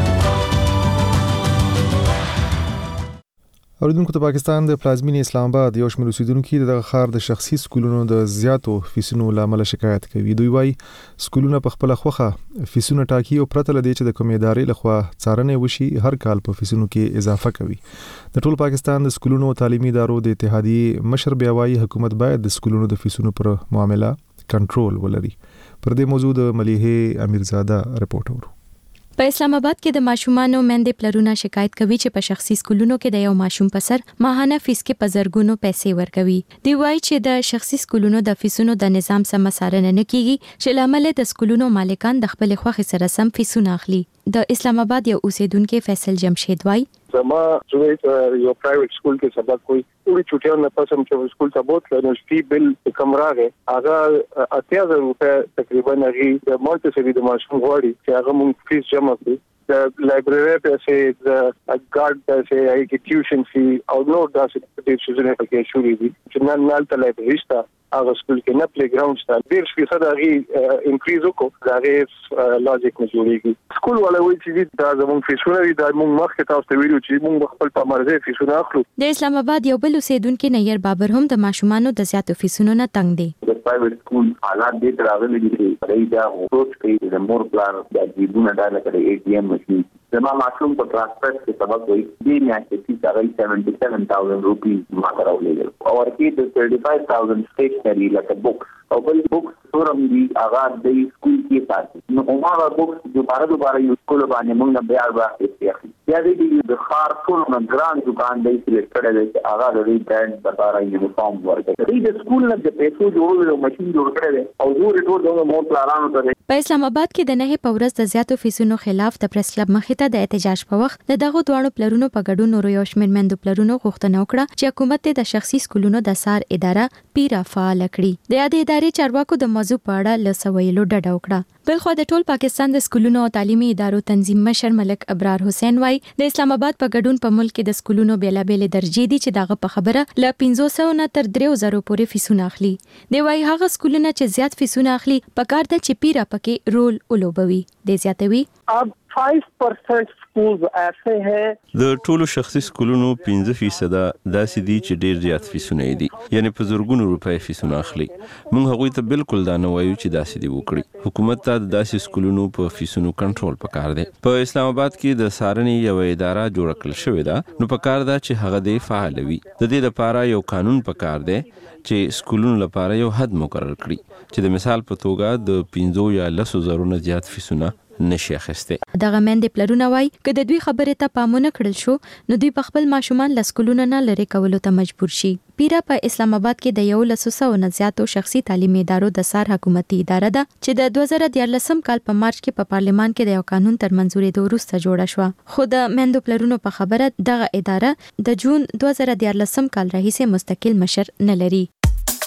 اوریدونکو ته پاکستان د پلازمینې اسلام آباد یو شمېر اوسیدونکو د ښار د شخصي سکولونو د زیاتو فیسونو لامل شکایت کوي. دوی وايي سکولونه په خپل خوخه فیسونه ټاکي او پرته لدی چې د کومې ادارې لخوا څارنه وشي هر کال په فیسونو کې اضافه کوي. د ټول پاکستان د سکولونو تعلیمي ادارو د اتحادیې مشر بیا وايي حکومت باید د سکولونو د فیسونو پر معامله کنټرول ولري. پر دې موضوع د ملیحه امیرزاده رپورټ ورو.
په اسلام آباد کې د ماشومانو مندې پلرونه شکایت کوي چې په شخصي سکولونو کې د یو ماشوم په سر ماهانه فیس کې په زرګونو پیسې ورکوي. دی وايي چې د شخصي سکولونو د فیسونو د نظام سم څارنه نه کیږي چې لامل د سکولونو مالکان د خپل خوخي سره سم فیسونه اخلي. د اسلام آباد یو اوسیدونکو فیصل جمشید وايي
زما زوی یو پرایویټ سکول کې سبق کوي ټول چټیاں نه پسم چې سکول ته بوت نو فی بل کم راغې هغه اتیا زره روپے تقریبا هغه د مالټ سری د ماشوم غواړي چې هغه مونږ فیس جمع کړو د لایبرری پیسې د ګارد پیسې هغه کې ټیوشن فی او نو داسې د شوزنه کې شوې دي چې نن نال ته لایبرری شته هغه سکول کې نه پلی ګراوند شته ډیر فیصد هغه انکریز وکړو هغه لاجیک نه جوړیږي. سکول ولا وایي چې دا زموږ فیسونه دي دا موږ مخکې تاسو ته ویلو چې موږ خپل په مرزه فیسونه اخلو.
د اسلام آباد یو بل اوسیدونکو نیر بابر هم د ماشومانو د زیاتو فیسونو نه تنگ دي.
د پرایویټ سکول حالات دې راغلي دي چې دا سوچ کوي د مور پلان د جیبونه ډاله کړي اے ټي ایم ماشين زما ماشوم په ترانسپورت کې سبق وایي دې میاشتې چې هغه سیونټي سیون thousand روپیز ما راولېږل او ورته د thirty five thousand stationery لکه بوکس او بل بوکس سورم دی هغه د سکول کې ساتي نو هغه بوکس دوباره دوباره یو سکول باندې موږ نه بیا ورته یا دې د خار ټول نه ګران دکان دی چې کړه دې هغه د برانډ لپاره یونیفارم ورکړي د سکول نه د پیسو جوړولو ماشين جوړ کړي او زور ټول د مور پلانونو ته.
په اسلام آباد کې د نه په ورځ د زیاتو فیسونو خلاف د پریس کلب مخې ته د احتجاج په وخت د دغه دوه پلرونو په ګډون نور یو شمېر مندو پلرونو غوښتنه وکړه چې حکومت د شخصي سکولونو د سار اداره پیرا فعال کړي. د یادې ادارې چارواکو د موضوع په اړه لسویلو ډډه وکړه. بلخو د ټول پاکستان د سکولونو او تعلیمي ادارو تنظیم مشر ملک ابرار حسین وايي د اسلام آباد په ګډون په ملک کې د سکولونو بیلابېل درجې دي چې دغه په خبره ل پنځه سوه نه تر درې زره پورې فیسونه اخلي. دی وايي هغه سکولونه چې زیات فیسونه اخلي په کار د چې پیرا پکې رول ولوبوي. د زیاتوي
اب five percent schools ایسے ہیں
د ټولو شخصي سکولونو پنځه فیصد داسې دي چې ډیر زیات فیسونه دي یعنی په زرګونو روپۍ فیسونه اخلي. موږ هغوی ته بالکل دا نه وایو چې داسې دی وکړي. حکومت ته د داسې سکولونو په فیسونو کنټرول پکار دی. په اسلام آباد کې د سارنې یو اداره جوړ کړل شوې ده نو پکار ده چې هغه دی فعال وي. د دې لپاره یو قانون پکار دی چې سکولونو لپاره یو حد مقرر کړي چې د مثال په توګه د پنځه یا لس زره نه زیات فیسونه نشي اخیسته.
دغه مندې پلرونه وای چې د دوی خبره ته پامونه کړل شو نو دوی په خپل ماشومان لسکولونه نه لری کولو ته مجبور شي. پیرا په اسلام آباد کې د یو لسو سو نه زیاتو شخصي تعلیمي ادارو د سار حکومتي اداره ده چې د دوه زره دیارلسم کال په مارچ کې په پارلیمان کې د یو قانون تر منځوري وروسته جوړه شو. خو د مندو پلرونو په خبره دغه اداره د جون دوه زره دیارلسم کال راهیسې مستقل مشر نه لري.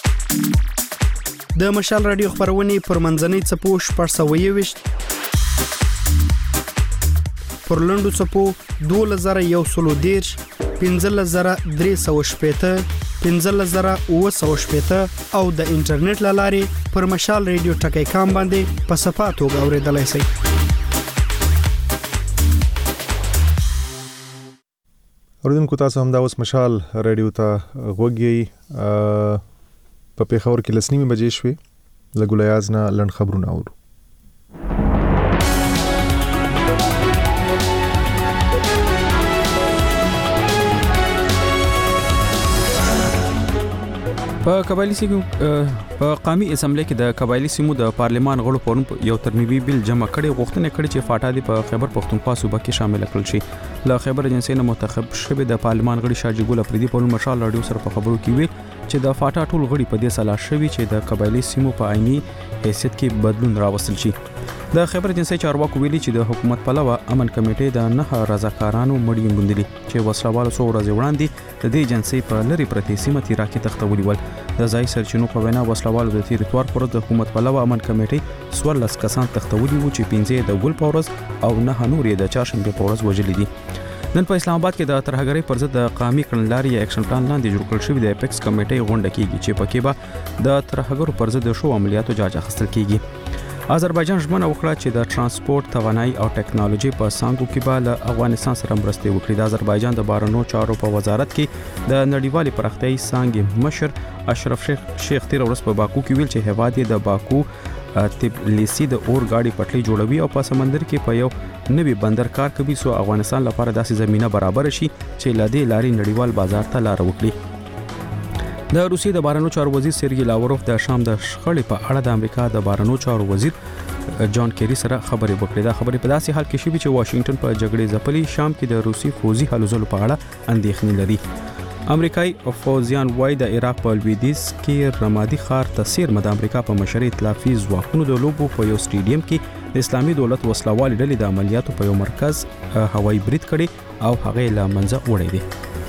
د مشال رادیو خبرونه پر منځنۍ چپو شپږ سوه یوویشت
پر لندو چپو دوه زره یو سلو دیرش پنځه زره درې سوه شپېته پنځه زره اووه سوه شپېته او د انټرنیټ له لارې پر مشال ریډیو ټکی کام باندې په صفه توګه اورېدلای شئ.
اوریدونکو تاسو هم دا اوس مشال ریډیو ته غوږ یې. په پیښور کې لس نیمې بجې شوې. له ګولیاز نه لنډ خبرونه اورو.
په قبایلی سیمو په قومي اسمبلی کې د قبایلی سیمو د پارلمان غړو پرون یو ترمیمي بیل جمع کړي غوښتنه کړي چې فاټا دی په خیبر پښتونخوا صوبه کې شامل کړل شي. له خیبر ایجنسی نه منتخب شوی د پارلمان غړي شاجي ګل افریدي په مشال رادیو سره په خبرو کې ویل چې د فاټا ټول غړي په دې سلا شوی چې د قبایلی سیمو په عیني حیثیت کې بدلون راوستل شي. د خیبر ایجنسی چارواکو ویلي چې د حکومت پلوه امن کمیټې د نه رضاکارانو مړی موندلي چې وسلوال څو ورځې وړاندې د دې ایجنسی په لری پرتې سیمه تیرا کې تختولي ول. د ځای سرچینو په وینا وسلوال د تیریټوار پر د حکومت پلوه امن کمیټې څوارلس کسان تختولي وو چې پنځه د ګل پورز او نه نور د چاشنبه پورز وجلې دي. نن په اسلام آباد کې د ترهګرۍ پر ضد د قومي کړنلارې اکشن پلان لاندې جوړ کړل شوی د اپیکس کمیټې غونډه کیږي چې پکې به د ترهګرو پر ضد شو عملیاتو جاج اخیستل کیږي. آذربایجان ژمنه وکړه چې د ترانسپورت توانایي او ټیکنالوژي په څانګو کې به له افغانستان سره مرسته وکړي. د آذربایجان د بهرنیو چارو په وزارت کې د نړیوالې پراختیایي څانګې مشر اشرف شیخ شیخ تیر ورځ په باکو کې ویل چې هیواد د باکو تبلیسی د اور گاډي پټلۍ جوړوي او په سمندر کې په یو نوي بندر کار کوي سو افغانستان لپاره داسې زمينه برابر شي چې لدې لاري نړیوال بازار ته لار وکړي. د روسیې د بهرنیو چارو وزیر سرګی لاوروف د شام د شخړې په اړه د امریکا د بهرنیو چارو وزیر جان کیری سره خبرې وکړې. دا خبرې په داسې حال کې شوې چې واشنگټن په جګړې ځپلي شام کې د روسي فوزي هلو ځلو په اړه اندېښنې لري. امریکایي فوزیان وای د عراق په لویدیځ کې رمادي ښار ته څیرمه د امریکا په مشرۍ ائتلافي ځواکونو د لوبو په یو سټیډیم کې د اسلامي دولت وسلوالې ډلې د عملیاتو په یو مرکز هوایي برید کړي او هغه له منځه وړي دي.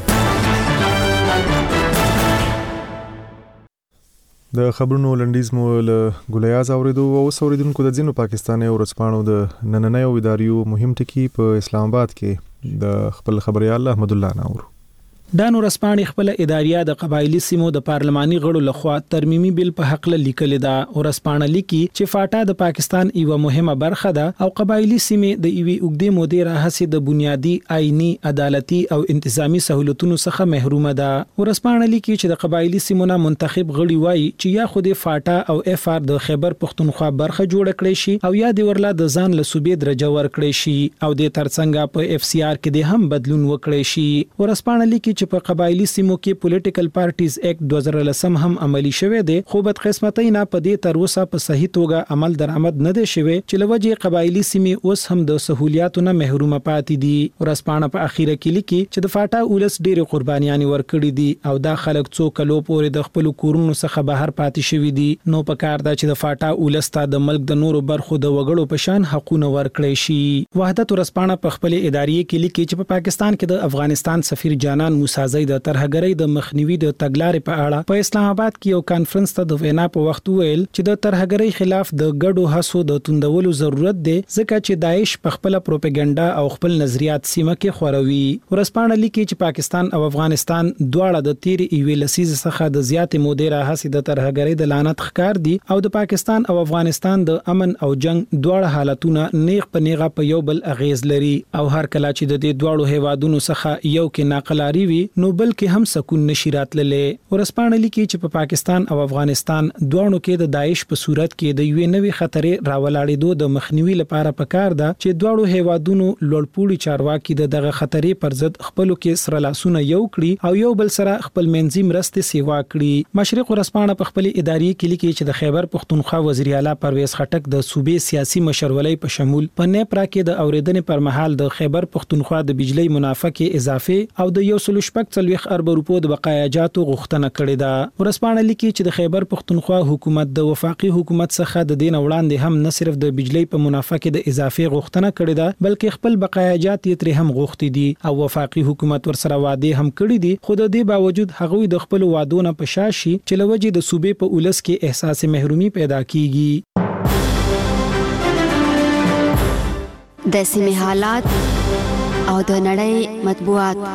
د خبرونو لنډیز مو له ګولیاز اوریدو او اوریدونکو د ځینو پاکستاني ورځپاڼو د نننۍ اداریو مهم ټکی په اسلام آباد کې د خپل خبريال احمد الله نور.
دا نور اسپانې خپل اداریه د قبایلی سیمو د پارلماني غړو لخوا ترمیمي بیل په حق له لیکل دا او اسپانه لیکي چې فاټا د پاکستان یو مهمه برخه ده او قبایلی سیمې د ایوي اوګدې مودې راهسي د بنیادی آئینی عدالتي او انتظامی سہولتونو څخه محرومه ده. او اسپانه لیکي چې د قبایلی سیمو نه منتخب غړي وایي چې یا خو د فاټا او اف ار د خیبر پښتونخوا برخه جوړ کړي شي او یا د ورلا د ځان له صوبې درجه ور کړي شي او د ترڅنګ په اف سی آر کې د هم بدلون وکړي شي. او اسپانه لیکي چې په قبایلی سیمو کې پولیټیکل پارټیز اکټ دوه زره لسم هم عملی شوه دی خو بد قسمتۍ نه په دې تر اوسه په صحیح توګه عمل درآمد نه دی شوی چې لوجه قبایلی سیمې اوس هم د سہولیاتو نه محروم پاتې دي. ورسپانه په اخیره کې لیکي چې د فاټا اولس ډېر قربانيان ورکړي دي او دا خلک څو کلو پورې د خپل کورونو څخه بهر پاتې شوی دي. نو په کار دا چې د فاټا اولس ته د ملک د نورو برخو د وګړو په شان حقوقونه ورکړي شي. وحدت ورسپانه په خپل ادارې کې لیکي چې په پاکستان کې د افغانستان سفیر جانان موسی زئی د ترهګرۍ د مخنیوي د تګلارې په اړه په اسلام آباد کې یو کانفرنس ته د وینا په وخت ویل چې د ترهګرۍ خلاف د ګډو هڅو د توندولو ضرورت دی ځکه چې داعش په خپل پروپاګاندا او خپل نظریات سیمه کې خوروي. ورسپانه لیکي چې پاکستان او افغانستان دواړه د تیر ایوي لسیز څخه د زیات مودې راهسي د ترهګرۍ د لعنت ښکار دي او د پاکستان او افغانستان د امن او جنگ دواړه حالتونه نیغ په نیغه په یو بل اغیز لري او هر کله چې د دې دواړو هیوادونو څخه یو کې ناقلاری وي نو بلکې هم سکون نشي راتللې. ورسپانه لیکي چې په پا پاکستان او افغانستان دوه کې د داعش په صورت کې د یوې نوې خطرې راولاړېدو د مخنیوي لپاره پکار ده چې دوه هیوادونو لوړپوړي چارواکي دغه خطرې پر ضد خپل کې سره لاسونه یو کړي او یو بل سره خپل منځي مرستې سیوا کړي. مشرق ورسپانه په خپل ادارې کې لیکي چې د خیبر پښتونخوا وزیر اعلی پرویز خټک د صوبې سیاسي مشرولۍ په شمول په نیپرا کې د اوریدنې پر مهال د خیبر پښتونخوا د بجلی منافقه اضافه او د یو سل شپږ څلوېښت ارب روپو د بقایاجاتو غوښتنه کړې ده. ورسپانه لیکي چې د خیبر پښتونخوا حکومت د وفاقي حکومت څخه د دین وړاندې هم نه صرف د بجلی په منافقه د اضافه غوښتنه کړې ده بلکې خپل بقایاجات یې تر هم غوښتي دي او وفاقي حکومت ورسره وعده هم کړې دي خو د دې باوجود هغه د خپل وعدو نه پشاشي چې لوجه د صوبې په اولس کې احساس محرومي پیدا کیږي.
د سیمې حالات
او د نړۍ مطبوعات.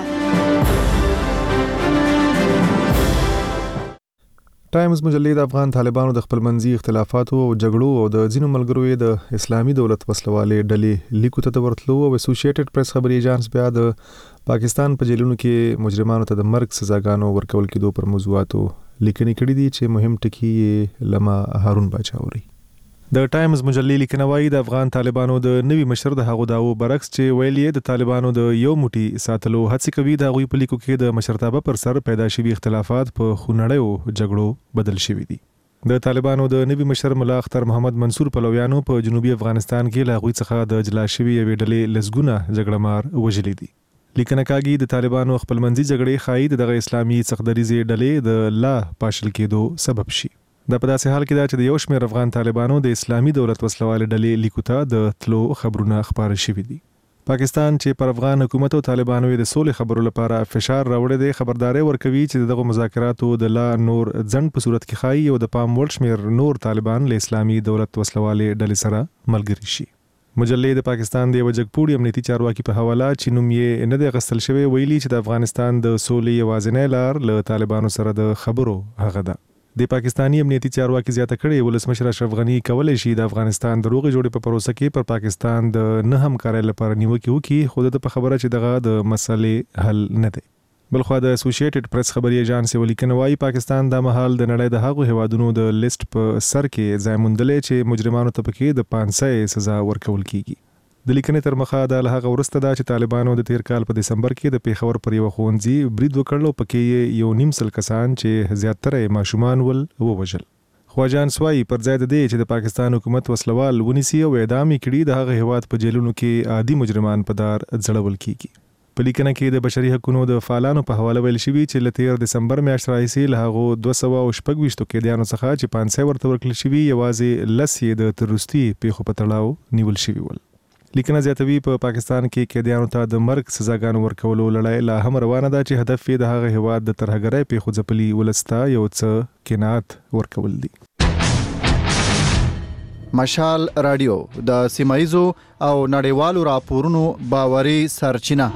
ټایمز مجلې د افغان طالبانو د خپلمنځي اختلافاتو او جګړو او د ځینو ملګرو د اسلامي دولت وسلوالې ډلې لیکو ته ورتلو او اسوسییټډ پریس خبري ایجنس بیا د پاکستان په جیلونو کې مجرمانو ته د مرګ سزاګانو ورکول کېدو پر موضوعاتو لیکنې کړې دي چې مهم ټکي لما هارون باچاوري. د ټایمز مجلې لیکنه وايي د افغان طالبانو د نوي مشر د هغو داو برعکس چې ویلي د طالبانو د یو موټي ساتلو هڅه کوي د غوي په لیکو کې د مشرتابه پر سر پیدا شوي اختلافات په خونړیو جګړو بدل شوي دي. د طالبانو د نوي مشر ملا اختر محمد منصور پلویانو په جنوبي افغانستان کې لا غوي څخه د جلا شوي یوې ډلې لسګونه جګړهمار وژلي دي. لیکنه کاږي د طالبانو خپلمنځي جګړې خای دغه اسلامي څخدریزي ډلې د لا پاشل کېدو سبب شي. دا په داسې حال کې دا چې د یو شمېر افغان طالبانو د اسلامي دولت وسلوالې ډلې لیکو ته د تلو خبرونه خبره شوي دي. پاکستان چې پر افغان حکومت او طالبانو د سولې خبرو لپاره فشار راوړی دی خبرداري ورکوي چې دغه مذاکراتو د لا نور ځند په صورت کې خایي او د پام وړ شمېر نور طالبان له اسلامي دولت وسلوالې ډلې سره ملګري شي. مجلې د پاکستان د وجګپوړي امنیتي چارواکي په حواله چې نوم یې نه دی غستل شوی ویلي چې د افغانستان د سولې یوازینی لار له طالبانو سره د خبرو هغه ده. د پاکستانی امنیتي چارواکي زیاته کړې ولسمشر اشرف غنی کولای شي د افغانستان د روغې جوړې په پروسه کې پر پاکستان د نه همکارۍ لپاره نیوکه وکړي خو د په خبره چې دغه د مسلې حل نه دی. بلخو د اسوسییټډ پریس خبري ایجنس ولیکنه وايي پاکستان د مهال د نړۍ د هغو هوادونو د لیست په سر کې ځای موندلې چې مجرمانو ته پکې د پانسه سزا ورکول کیږي. د لیکنې تر مخه د هغه ورسته دا چې طالبانو د تیر کال په دسمبر کې د پیښور پر یو ښوونځي برید وکړلو پکې یو نیم سل کسان چې زیاتره ماشومان ول ووژل. خو اجنس وايي پر ځای د دې چې د پاکستان حکومت وسلوال ونیسي او اعدام کړي د هغه هواد په جیلونو کې عادي مجرمان په دار ځړول کیږي. په لیکنه کې د بشري حقوقو د فعالانو په حواله ویل شوی چې ل تیر دسمبر میاشت راځي له هغه دوه سوه شپږ ویشت کېدیانو څخه چې پانسه ورته ورکړل شوی یوازې لسې د تروریستي پیښو په تړاو نیول شوی ول. لیکنه زیاتوي په پا پاکستان کې کېدیانو ته د مرګ سزاګانو ورکولو لړۍ لا هم روانه ده چې هدف یې د هغه هواد د ترهګرۍ پیښو ځپلي ولسته یو څه قناعت ورکول دي.
مشال رادیو د سیمایزو او نړیوالو راپورونو باوري سرچینه.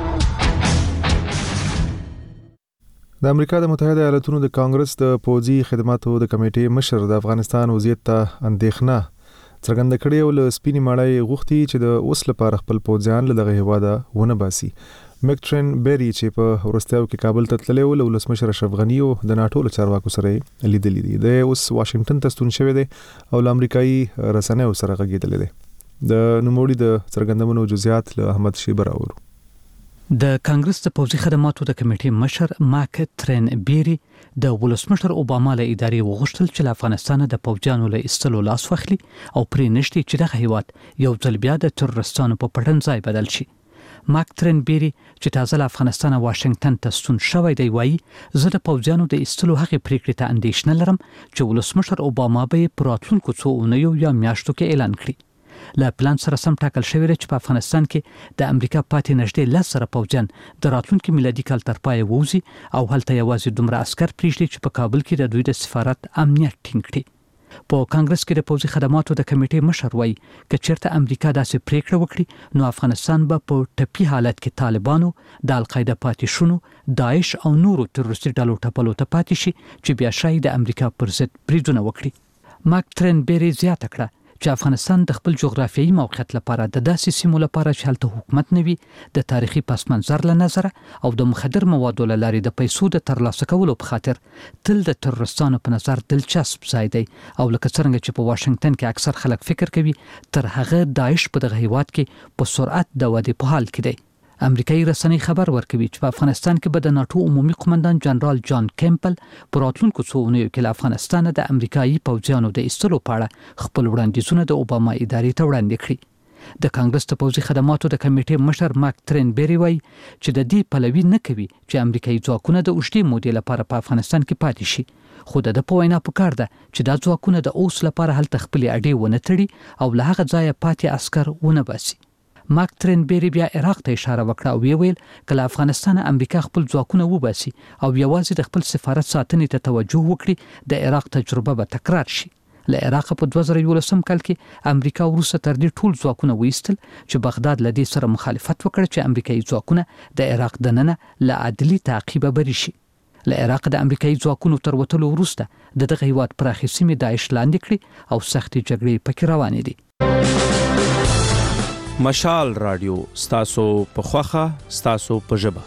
د امریکا د متحده ایالاتونو د کانګرس د پوځي خدماتو د کمیټې مشر د افغانستان وضعیت ته اندېښنه څرګنده کړې او له سپینې ماړۍ غوښتي چې د اوس لپاره خپل پوځیان له دغه هیواده ونه باسي. میکټرین بیری چې په وروستیو کې کابل ته تللی و له ولسمشر اشرف غني او د ناټو له چارواکو سره لیدلي دي. د اوس واشنگټن ته ستون شوی دی او له امریکایي رسنیو سره غږېدلی دی. د نوموړي د څرګندونو جزئیات له احمد شیبر اورو.
د کانګرس د پوځي خدماتو د کمیټې مشر ماکټرین بیری د ولسمشر اوباما له ادارې وغوښتل چې له افغانستان د پوځیانو له ایستلو لاس واخلي او پرې نشي چې دغه هیواد یو ځل بیا د ترورستانو په پټن ځای بدل شي. ماکټرین بیری چې تازه له افغانستان واشنگټن ته ستون شوی دی وایي زه د پوځیانو د ایستلو هغې پریکړې ته اندېښنه لرم چې ولسمشر اوباما به یې په راتلونکو څو اونیو یا میاشتو کې اعلان کړي. له پلان سره سم ټاکل شوی دی چې په افغانستان کې د امریکا پاتې نږدې لس زره پوځیان د راتلونکي میلادي کال تر پایه ووځي او هلته یوازې دومره عسکر پرېږدي چې په کابل کې د دوی د سفارت امنیت ټینګ کړي. په کانګرس کې د پوځي خدماتو د کمیټې مشر وایي که چېرته امریکا داسې پریکړه وکړي نو افغانستان به په ټپي حالت کې طالبانو د القاعده پاتې شونو داعش او نورو تروریستي ډلو ټپلو ته پاتې شي چې بیا شاید د امریکا پر ضد بریدونه وکړي. ماکټرین بیری زیاته کړه چې افغانستان د خپل جغرافیایي موقعیت لپاره د داسې سیمو لپاره چې هلته حکومت نه وي د تاریخي پس منظر له نظره او د مخدر موادو له لارې د پیسو د ترلاسه کولو په خاطر تل د ترورستانو په نظر دلچسپ ځای دی او لکه څرنګه چې په واشنگټن کې اکثر خلک فکر کوي تر هغه داعش په دغه هیواد کې په سرعت د ودې په حال کې دی. امریکایي رسنۍ خبر ورکوي چې په افغانستان کې به د ناټو عمومي قومندان جنرال جان کیمپل په راتلونکو څو اونیو کې له افغانستان د امریکایي پوځیانو د ایستلو په اړه خپل وړاندیزونه د اوباما ادارې ته وړاندې کړي. د کانګرس د پوځي خدماتو د کمیټې مشر ماکټرین بیری وایي چې د دې پلوي نه کوي چې امریکایي ځواکونه د اوږدې مودې لپاره په افغانستان کې پاتې شي خو د په وینا پکار ده چې دا ځواکونه د اوس لپاره هلته خپلې اډې ونه تړي او له هغه ځایه پاتې عسکر ونه باسي. ماکټرین بیری بیا عراق ته اشاره وکړه او ویل کله افغانستان امریکا خپل ځواکونه وباسي او یوازې د خپل سفارت ساتنې ته توجه وکړي د عراق تجربه به تکرار شي. له عراق په دوه زره یولسم کال کې امریکا وروسته تر دې ټول ځواکونه ویستل چې بغداد له دې سره مخالفت وکړ چې امریکایي ځواکونه د عراق دننه له عدلي تعقیب بری شي. له عراق د امریکایي ځواکونو تر وتلو وروسته د دغه هیواد پراخې سیمې داعش لاندې کړي او سختې جګړې پکې روانې دي.
مشال رادیو ستاسو په خوخه ستاسو په ژبه.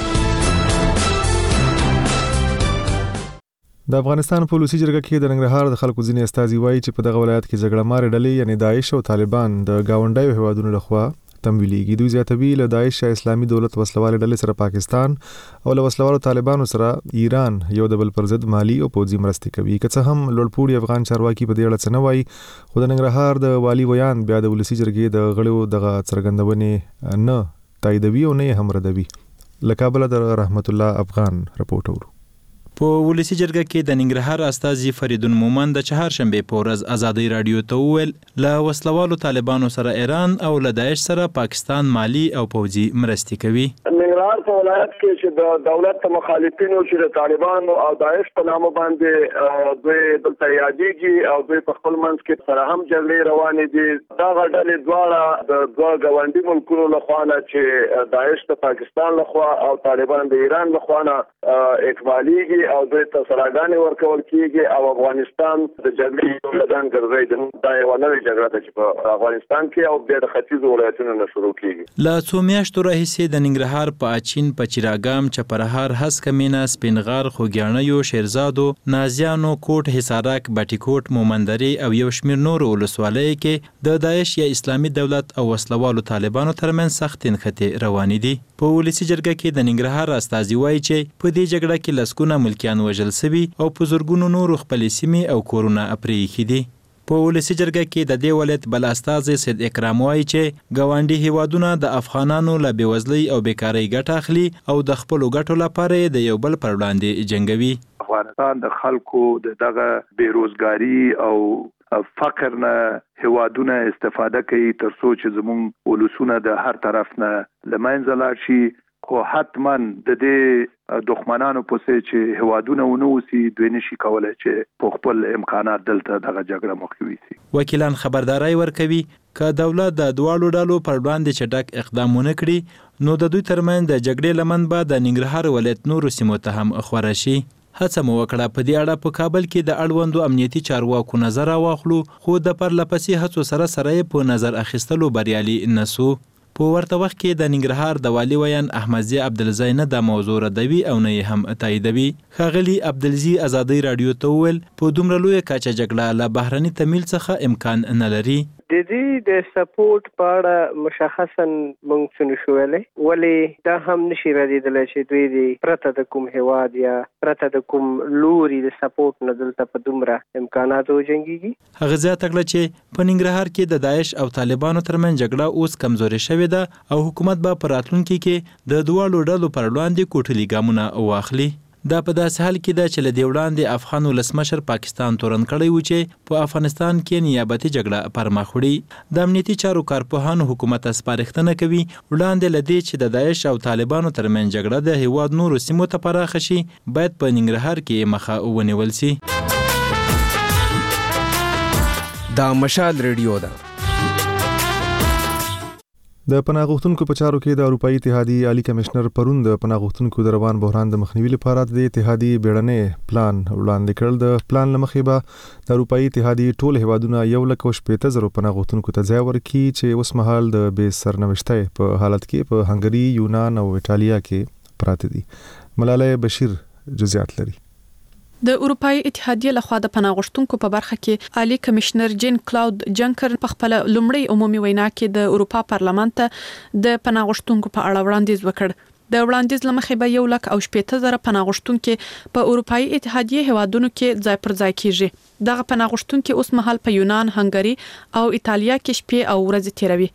د افغانستان پولیسي جرګه کې د ننګرهار د خلکو ځینې استازي وایي چې په دغه ولایت کې جګړه مارې ډلې یعنی داعش او طالبان د گاونډیو هیوادونو لخوا تمویلېږي. دوی زیاتوي له داعش یا اسلامي دولت وسلوال ډلې سره پاکستان او له وسلوالو طالبانو سره ایران یو د بل پر ضد مالی او پوځي مرستې کوي. که څه هم لوړپوړي افغان چارواکي په دې اړه څه نه وایي، خو د ننګرهار د والي ویان بیا د ولسي جرګې د غړو دغه څرګندونې نه تاییدوي او نه هم ردوي. له کابل د رحمت الله افغان رپورټ اورو.
په ولسی جرګه کې د ننګرهار استازي فریدون مومن د چهارشنبه په ورځ ازادي رادیو ته وویل له وسلوالو طالبانو سره ایران او له داعش سره پاکستان مالی او پوځي مرستې کوي.
ننګرهار په ولایت کې چې د دولت مخالفینو چې د طالبانو او داعش په نامه باندې دوی دلته یادېږي او دوی په خپل منځ کې سره هم جګړې روانې دي. دا غډلې دواړه د دوه ګاونډي ملکونو لخوا نه چې داعش د پاکستان لخوا او طالبان د ایران لخوا نه اکمالېږي او دوی ته سراګانې ورکول کیږي او افغانستان د جګړې میدان ګرځي. دا یو نوې جګړه ده چې په افغانستان کې او د ختیځو ولایتونو نه شروع کیږي.
لا څو میاشتو راهیسې د ننګرهار په اچین په چراګام چپرهار هسکمینه سپینغار خوګیاڼیو شیرزادو نازیانو کوټ حصارک بټیکوټ مومندري او یو شمیر نور ولسوالۍ کې د داعش یا اسلامي دولت او وسلوالو طالبانو ترمن سخت انخته روانې دي. په ولسی جرګه کې د ننګرهار استازي وایي چې په دې جګړه کې لسکونه ملکیان وژل شوي او په زورګونو نورو خپلې سیمې او کورونه اپریښي دي. په ولسی جرګه کې د دې ولایت بل استازي سید اکرام وایي چې ګاونډي هیوادونه د افغانانو له بېوزلۍ او بیکارۍ ګټه اخلي او د خپلو ګټو لپاره د یو بل پر وړاندې جنګوي.
افغانستان د خلکو د دغه بیروزګاری او فقر نه هیوادونه استفاده کوي تر څو چې زموږ ولسونه د هر طرف نه لمنځه لاړ شي. خو حتما د دې دښمنانو په څیر چې هوادونه ونه وسی دوی نشي کولای چې په خپل امکانات دلته دغه جګړه مخنیوي شي.
وکیلان خبرداري ورکوي که دولت د دواړو ډلو پر وړاندې چټک اقدامونه کړي نو د دوی ترمن د جګړې لمن به د ننګرهار ولایت نورو سیمو ته هم خورا شي. هڅه مو وکړه په دې اړه په کابل کې د اړوندو امنیتي چارواکو نظر واخلو، خو د پرلپسې هڅو سره سره په نظر اخیستلو بریالي نسو. په ورته وخت کې د ننګرهار د والي ویان احمدزي عبدالزی نه د موضوع ردوي او نه هم تاییدوي. ښاغلي عبدالزی ازادي رادیو ته وویل په دومره لویه کچه جګړه له بهرني تمویل څخه امکان نه لري.
د دې د سپورټ په اړه مشخصا موږ څه نشو ویلی، ولې دا هم نشي ردېدلی چې دوی د پرته د کوم هیواد یا پرته د کوم لوري د سپورټ نه دلته په دومره امکاناتو وجنګېږي.
هغه زیاته کړه چې په ننګرهار کې د داعش او طالبانو ترمنځ جګړه اوس کمزورې شوې ده او حکومت به په راتلونکي کې د دواړو ډلو پر وړاندې کوټلي ګامونه واخلي. دا په داسې حال کې ده چې له دې وړاندې افغان ولسمشر پاکستان تورن کړی و چې په افغانستان کې نیابتي جګړه پر مخ وړي. د امنیتي چارو کارپوهانو حکومت سپارښتنه کوي وړاندې له دې چې د داعش او طالبانو ترمنځ جګړه د هیواد نورو سیمو ته پراخه شي باید په ننګرهار کې مخه ونیول شي.
دا مشال ریډیو ده.
د پناه غوښتونکو په چارو کې د اروپאי اتحادیې عالی کمشنر پرون د پناه غوښتونکو د روان بحران د مخنیوي لپاره د اتحادیې بیړنی پلان وړاندې کړل. د پلان لمخې به د اروپאי اتحادیې ټول هیوادونه یو لک شپږ زره پناه غوښتونکو ته ځای ورکړي چې اوس مهال د بې سرنوشتۍ په حالت کې په هنګري، یونان او ایټالیا کې پراته دي. ملاله بشیر جزئیات لري.
د اروپאי اتحادیه لخوا د پناه غوښتونکو په برخه کې عالی کمشنر جین کلاود جنکر په خپل لومړی عمومي وینا کې د اروپا پارلمان ته د پناه غوښتونکو په اړه وړاندیز وکړ. د وړاندیز لمخې به یو لک او شپږ زره پناه غوښتونکو په اروپאי اتحادیه هیوادونو کې ځای پر ځای کیږي. دغه پناه غوښتونکو اوس مهال په یونان، هنګري او ایټالیا کې شپې او ورځې تیروي.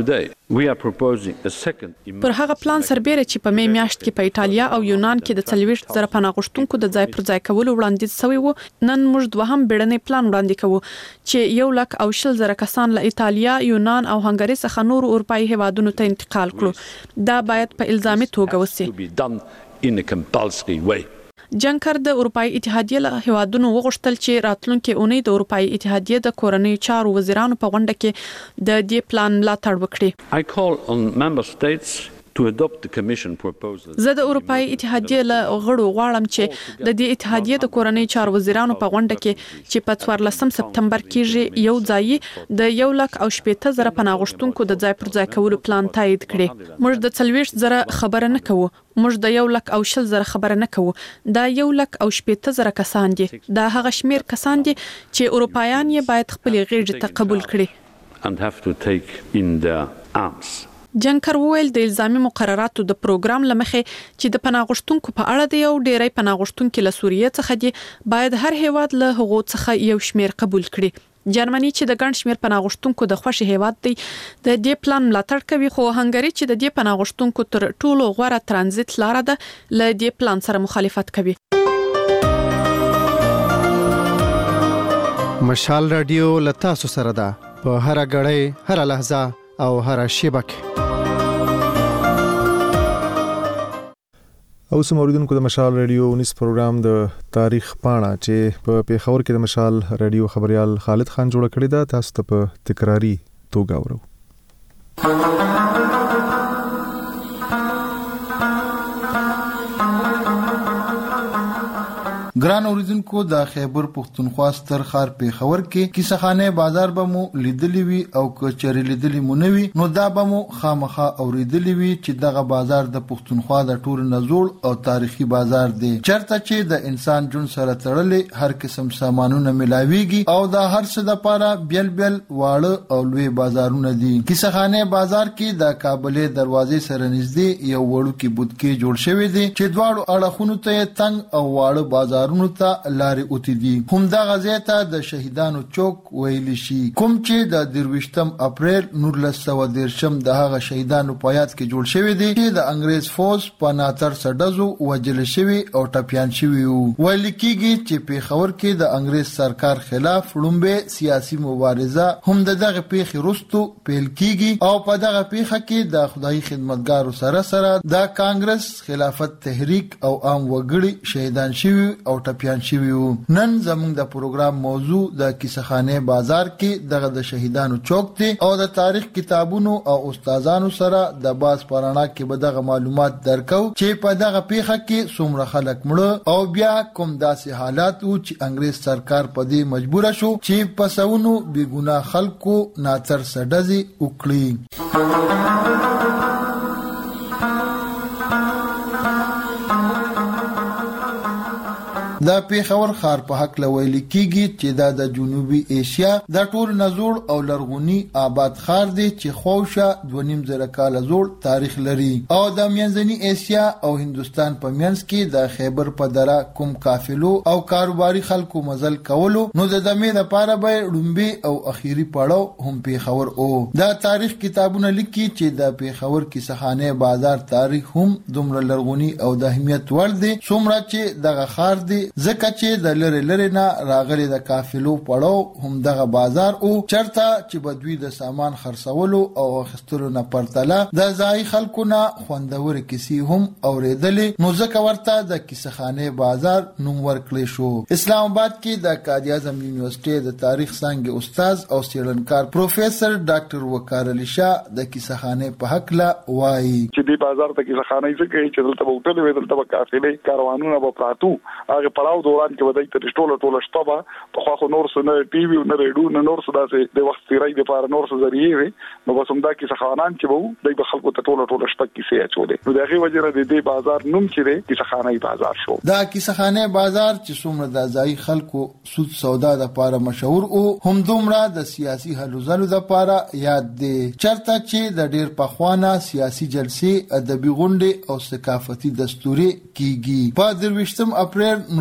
پر هغه پلان سربېره چې په می میاشت کې په ایټالیا او یونان کې د څلوېښت زره پناه غوښتونکو د ځای پر ځای کولو وړاندیز شوی و، نن موږ دوهم بیړنی پلان وړاندې کوو چې یو لک او شل زره کسان له ایټالیا، یونان او هنګري څخه نور اروپאי هیوادونو ته انتقال کړو. دا باید په الزامي توګه وشي. جنکر د اروپאי اتحادیه له هوادونو وغوښتل چې راتلونکي اونۍ د اروپאי اتحادیه د کورنۍ چارو وزیرانو په غونډه کې د دې پلان ملاتړ وکړي.
I call on member states to adopt the commission proposal.
زه د اروپאי اتحادیه له غړو غواړم چې د دې اتحادیه د کورنۍ چارو وزیرانو په غونډه کې چې په څوارلسم سپتمبر کې یو ځای د یو لک او شپږ زره پناه غوښتونکو د ځای پر ځای کولو پلان تایید کړي. موږ د څلوېښت زره خبره نه کوو، موږ د یو لک او شل زره خبره نه کوو. دا یو لک او شپږ زره کسان دي. دا هغه شمیر کسان دي چې اروپایان یې باید خپل غیږ ته قبول کړي
and have to take in their arms.
جنکر وویل د الزامي مقرراتو د پروګرام لمخې چې د پناه غوښتونکو په اړه د یو ډیری پناه غوښتونکو له سوریه څخه دي باید هر هیواد له هغو څخه یو شمیر قبول کړي. جرمني چې د ګڼ شمیر پناه غوښتونکو د خوشي هیواد دی د دې پلان ملاتړ کوي، خو هنګري چې د دې پناه غوښتونکو تر ټولو غوره ترانزیت لار ده له دې پلان سره مخالفت کوي.
مشال رادیو لتا سره ده په هر غړې هر لحظه او هر شیبه کې.
او سموریدونکو د مشال رادیو نس پروګرام د تاریخ پاڼه چې په پیښور کې د مشال رادیو خبريال خالد خان جوړ کړی دا تاسو ته په تکراری توګه ورو.
ګران اوریدونکو د خیبر پښتونخوا ستر ښار پیښور کې کیسهخانه بازار به مو لیدلی وی او کچری لیدلی مو نوي نو دا به مو خامخا اوریدلی وی چې دغه بازار د پښتونخوا د ټول نزول او تاریخي بازار دی چرته چې د انسان جون سره تړلې هر قسم سامانونه ملاويږي او د هر څه د پاره بیل بیل واړه او لوی بازارونه دي. کیسهخانه بازار کې د کابلې دروازې سره نږدې یو وړوکی بوتکې جوړ شوی دی چې دواړو اړخونو ته تنگ او واړه بازار ورونو ته لارې اوتی دي. هم دا غزې ته د شهیدانو چوک ویل شي کوم چې د درویشتم اپریل نولس سوه دیرشم د هغه شهیدانو په یاد کې جوړ شوی دی چې د انګريز فوج په ناتر سډزو وجل شوی او ټپيان شوی وو. ویل کېږي چې پیښور کې د انګريز سرکار خلاف لومبه سیاسي مبارزه هم دغه پیښې وروسته پیل کېږي او په دغه پیښه کې د خدای خدمتګارو سره سره د کانګرس خلافت تحریک او عام وګړي شهیدان شوی او ټپيان شوی وو. نن زموږ د پروګرام موضوع د کیسهخانه بازار کې دغه د شهیدانو چوک دی او د تاریخ کتابونو او استادانو سره د باز پرانا کې به دغه معلومات درکو چې په دغه پیښه کې څومره خلک مړه او بیا کوم داسې حالات وو چې انګريز سرکار په دې مجبور شو چې پسونو بی ګناه خلکو ناتر سډزي وکړي. د پیښور ښار په حق لویل کېږي چې دا د جنوبي ایشیا د ټول نزول او لرغونی آباد ښار دی چې خوښه دوه نیم زره کال زوړ تاریخ لري او د منځنی ایشیا او هندستان په منځ کې د خیبر په دره کوم قافلو او کاروباري خلکو مزل کولو نو د دمه لپاره به لومبي او اخیری پړاو هم پیښور او دا تاریخ کتابونه لیکي چې د پیښور کیسهخانه بازار تاریخ هم دومره لرغونی او د اهمیت وړ دی څومره چې دغه ښار دی زکه چې د لری لری نه راغلي د قافلو پړاو هم دغه بازار او چرته چې بدوی د سامان خرڅولو او اخیستلو نه پرتله د ځای خلکو نه خوندور کیسې هم اوریدلې نو زکه ورته د کیسهخانه بازار نوم ورکړل شو. اسلام آباد کې د قائد اعظم یونیورسيټي د تاریخ څنګه استاد او څېړنکار پروفیسور ډاکټر وقار علي شاه د کیسهخانه په حق لا وایي
چې د بازار ته کیسهخانه یې څنګه چې دلته وټل وې دلته قافلې کاروانونه به پراتو هغه پړاو دوران کې ودای تر ټولو ټولو شپه په خو نور سره ټي وي نه ریډیو نه نور څه داسې د وخت تیرای د پاره نور څه ذریعہ وي نو بس هم دا کې څخانان چې وو د خلکو ته ټولو ټولو شپه کې سي اچولې نو دغه وجه را د دې بازار نوم چې دی کیسهخانه بازار شو.
دا کیسهخانه بازار چې څومره د ځای خلکو سود سودا د پاره مشهور او هم دومره د سیاسي حل زلو د پاره یاد دی چرته چې د ډیر پخوانه سیاسي جلسې ادبي غونډې او ثقافتي دستوري کیږي. په درویشتم اپریل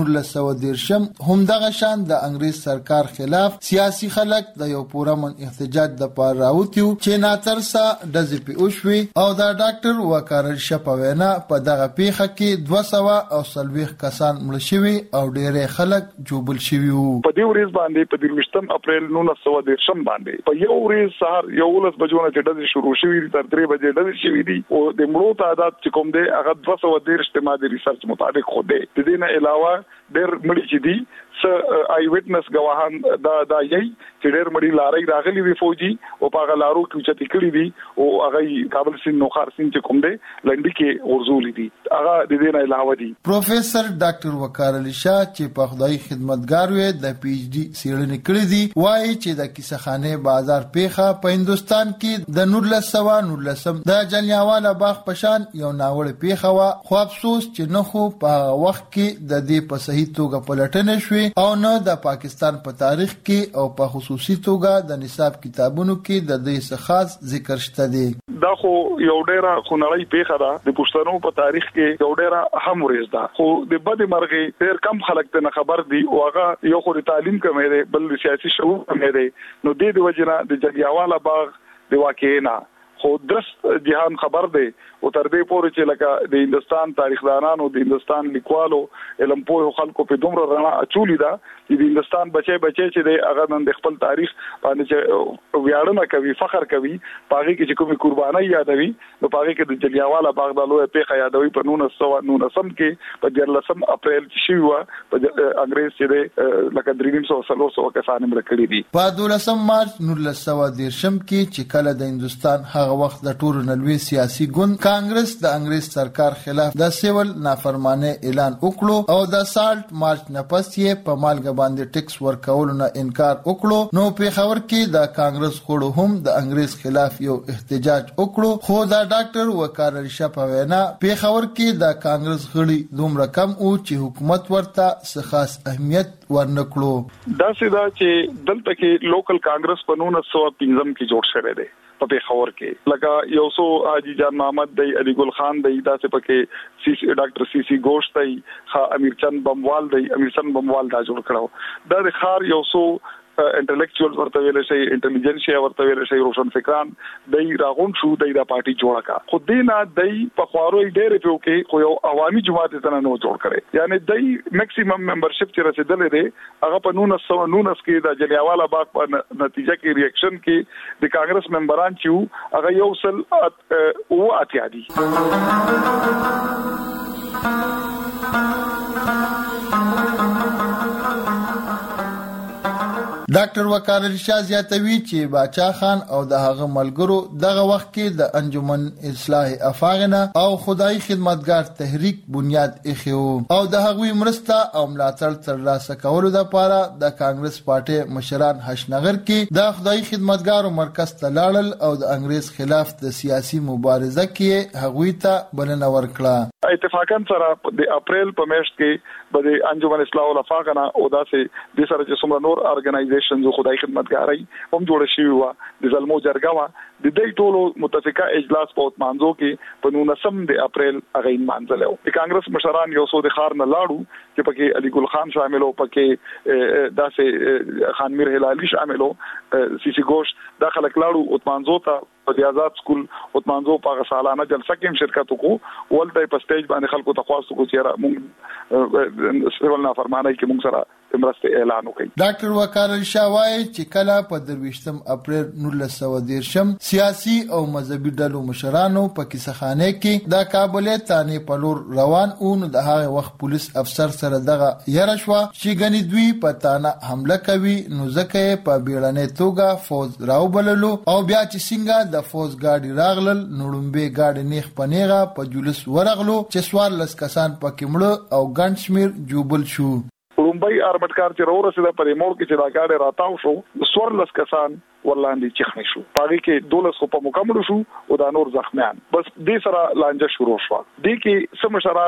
نولس سوه دیرشم همدغه شان د انګریز سرکار خلاف سیاسي خلک د یو پورمن احتجاج د پاره راوتیو چې ناترسا د پی اوشوي او د ډاکټر وکارل شپوینا په دغه پیخه کې دوه سوه او سلويخ کسان مړ شوي او ډېر خلک جوبل شوي وو.
په دې ورځ باندې په درویشتم اپریل نولس سوه دیرشم باندې په یو ورځ سهار یولس بجو نه چې د شروع شوي تر درې بجې د شوي دي او د مړو تعداد چې کوم دی هغه دوه سوه دیرش د ماده ریسرچ مطابق خو دی. د دې نه علاوه ډېر مړي چې دي س آی وټنس گواهان دا دا یي چې ډېر مړي لارې راغلي وي فوجي او په غلارو کې چې تکړی دي او هغه کابل سین نو خار سین چې کوم دی لنډي کې ورزولي دي هغه د دې نه علاوه دي.
پروفیسور ډاکټر وقار علي شاه چې په خدای خدمتګار وي د پی ایچ ډي سیړنې کړې دي وایي چې د کیسهخانه بازار پیخه په هندستان کې د نولس سوه نولسم د جلیانواله باغ پشان یو ناوړ پیخه وا خو افسوس چې نه خو په وخت کې د دې په صحیح توګه پلټنه شوې او نه د پاکستان په تاریخ کې او په خصوصي توګه د نصاب کتابونو کې د دې څخه خاص ذکر شته دي.
دا خو یو ډیره خنړی پیښه ده د پښتنو په تاریخ کې یو ډیره اهم ورځ ده خو د بد مرغې ډیر کم خلک ته خبر دي او هغه یو خو د تعلیم کمې ده بل د سیاسي شعور کمې ده نو د دې وجنه د جلیانواله باغ د واقعینا خو درست جهان خبر دی او تر دې پورې چې لکه د هندستان تاریخدانانو د هندستان لیکوالو علم پوه خلکو په دومره رڼا اچولې ده چې د هندستان بچي بچي چې د هغه نن د خپل تاریخ باندې چې ویاړنه کوي فخر کوي پاغي کې چې کومي قرباني یادوي نو پاغي کې د جلیانواله باغ د لوی پیښه یادوي په نولس سوه نولسم کې په دیارلسم اپریل چې شوی و په انګریز چې د لکه دریم سو سلو سو کسان مړ کړي دي.
په دولسم مارچ نولس سوه دیرشم کې چې کله د هندستان هغه وخت د ټولو نلوي سیاسي ګوند کانګرس د انګریز سرکار خلاف د سیول نافرمانه اعلان وکړو او د سالټ مارچ نه پس یې په مالګه باندې ټیکس ورکول نه انکار وکړو نو په خبر کې د کانګرس خړو هم د انګریز خلاف یو احتجاج وکړو خو د ډاکټر وقار علي شاه په وینا په خبر کې د کانګرس غړي دومره کم او چې حکومت ورته څه خاص اهمیت ورنکړو.
دا سیدا چې دلته کې لوکل کانګرس په نولس سوه پنځم کې جوړ شوی دی په پیښور کې لکه یو سو حاجی جان محمد دی علی ګل خان دی داسې پکې سی سی ډاکټر سی سی گوشت دی امیر چند بموال دی امیر چند بموال دا جوړ کړو دا د خار یو سو انټلیکچوال ورته ویل شي انټيليجنسیا ورته ویل شي روشن فکران دای راغون شو دای د پارټي جوړه کا خو دینا دای په خوارو ډېر په کې خو یو عوامي جماعت ته نه جوړ کړي یعنی دای میکسیمم ممبرشپ چې رسیدلې ده هغه په نولس سوه نولس کې د جلیانواله باغ په نتیجه کې ریاکشن کې د کانګرس ممبران چې هغه یو سل او اتیا دي.
ډاکټر وقار علي شاه زیاتوي چې باچا خان او د هغه ملګرو دغه وخت کې د انجمن اصلاح افاغنه او خدای خدمتګار تحریک بنیاد ایښی او د هغوی مرسته او ملاتړ ترلاسه کولو لپاره د کانګرس پارټي مشران حشنغر کې د خدای خدمتګارو مرکز ته لاړل او د انګریز خلاف د سیاسي مبارزه کې هغوی ته بلنه ورکړه.
اتفاقا سره د اپریل په میاشت کې به د انجمن اصلاح الافاغنه او داسې د سره چې څومره نور ارګنایزیشن زو خدای خدمتګاري هم جوړ شوی و د زلمو جرګه وا د دې ټولو متفقه اجلاس په مانځو کې په نولسم د اپریل هغه مانځلو د کانګرس مشران یو سو د خار نه لاړو چې پکې علي ګل خان شاملو پکې داسې خان میر هلالي شاملو سی سی ګوش داخله کلاړو او مانځو ته په آزاد سکول او مانځو په سالانه جلسه کې شرکت وکړو ولته په سټیج باندې خلکو ته خواستو کو چې را مونږ سیول نافرمانی کې مونږ سره مرسته اعلان وکړي.
ډاکټر وقار علي شاه وایي چې کله په درویشتم اپریل نولس سوه دیرشم سیاسي او مذهبي ډلو مشرانو په کیسهخانه کې د کابل تانه په لور روان او د هغه وخت پولیس افسر سره دغه یره شو چې غني دوی په تانه حمله کوي نو ځکه په بیړنۍ توګه فوج راوبللو او بیا چې څنګه د فوج گاډي راغلل نړمبه گاډي نیخ پنیغه په جلوس ورغلو چې سوار لس کسان پکې مړ او ګڼ شمیر جوبل شو.
لومبای اربټکار چې ورسېده پرې موړ کې چې دا گاډي راتاو شو سوړلس کسان ورلاندې چخنی شو پاره کې دولس خو په مکمل شو او دا نور زخمیان بس دې سره لانجه شروع شو دې کې سمشران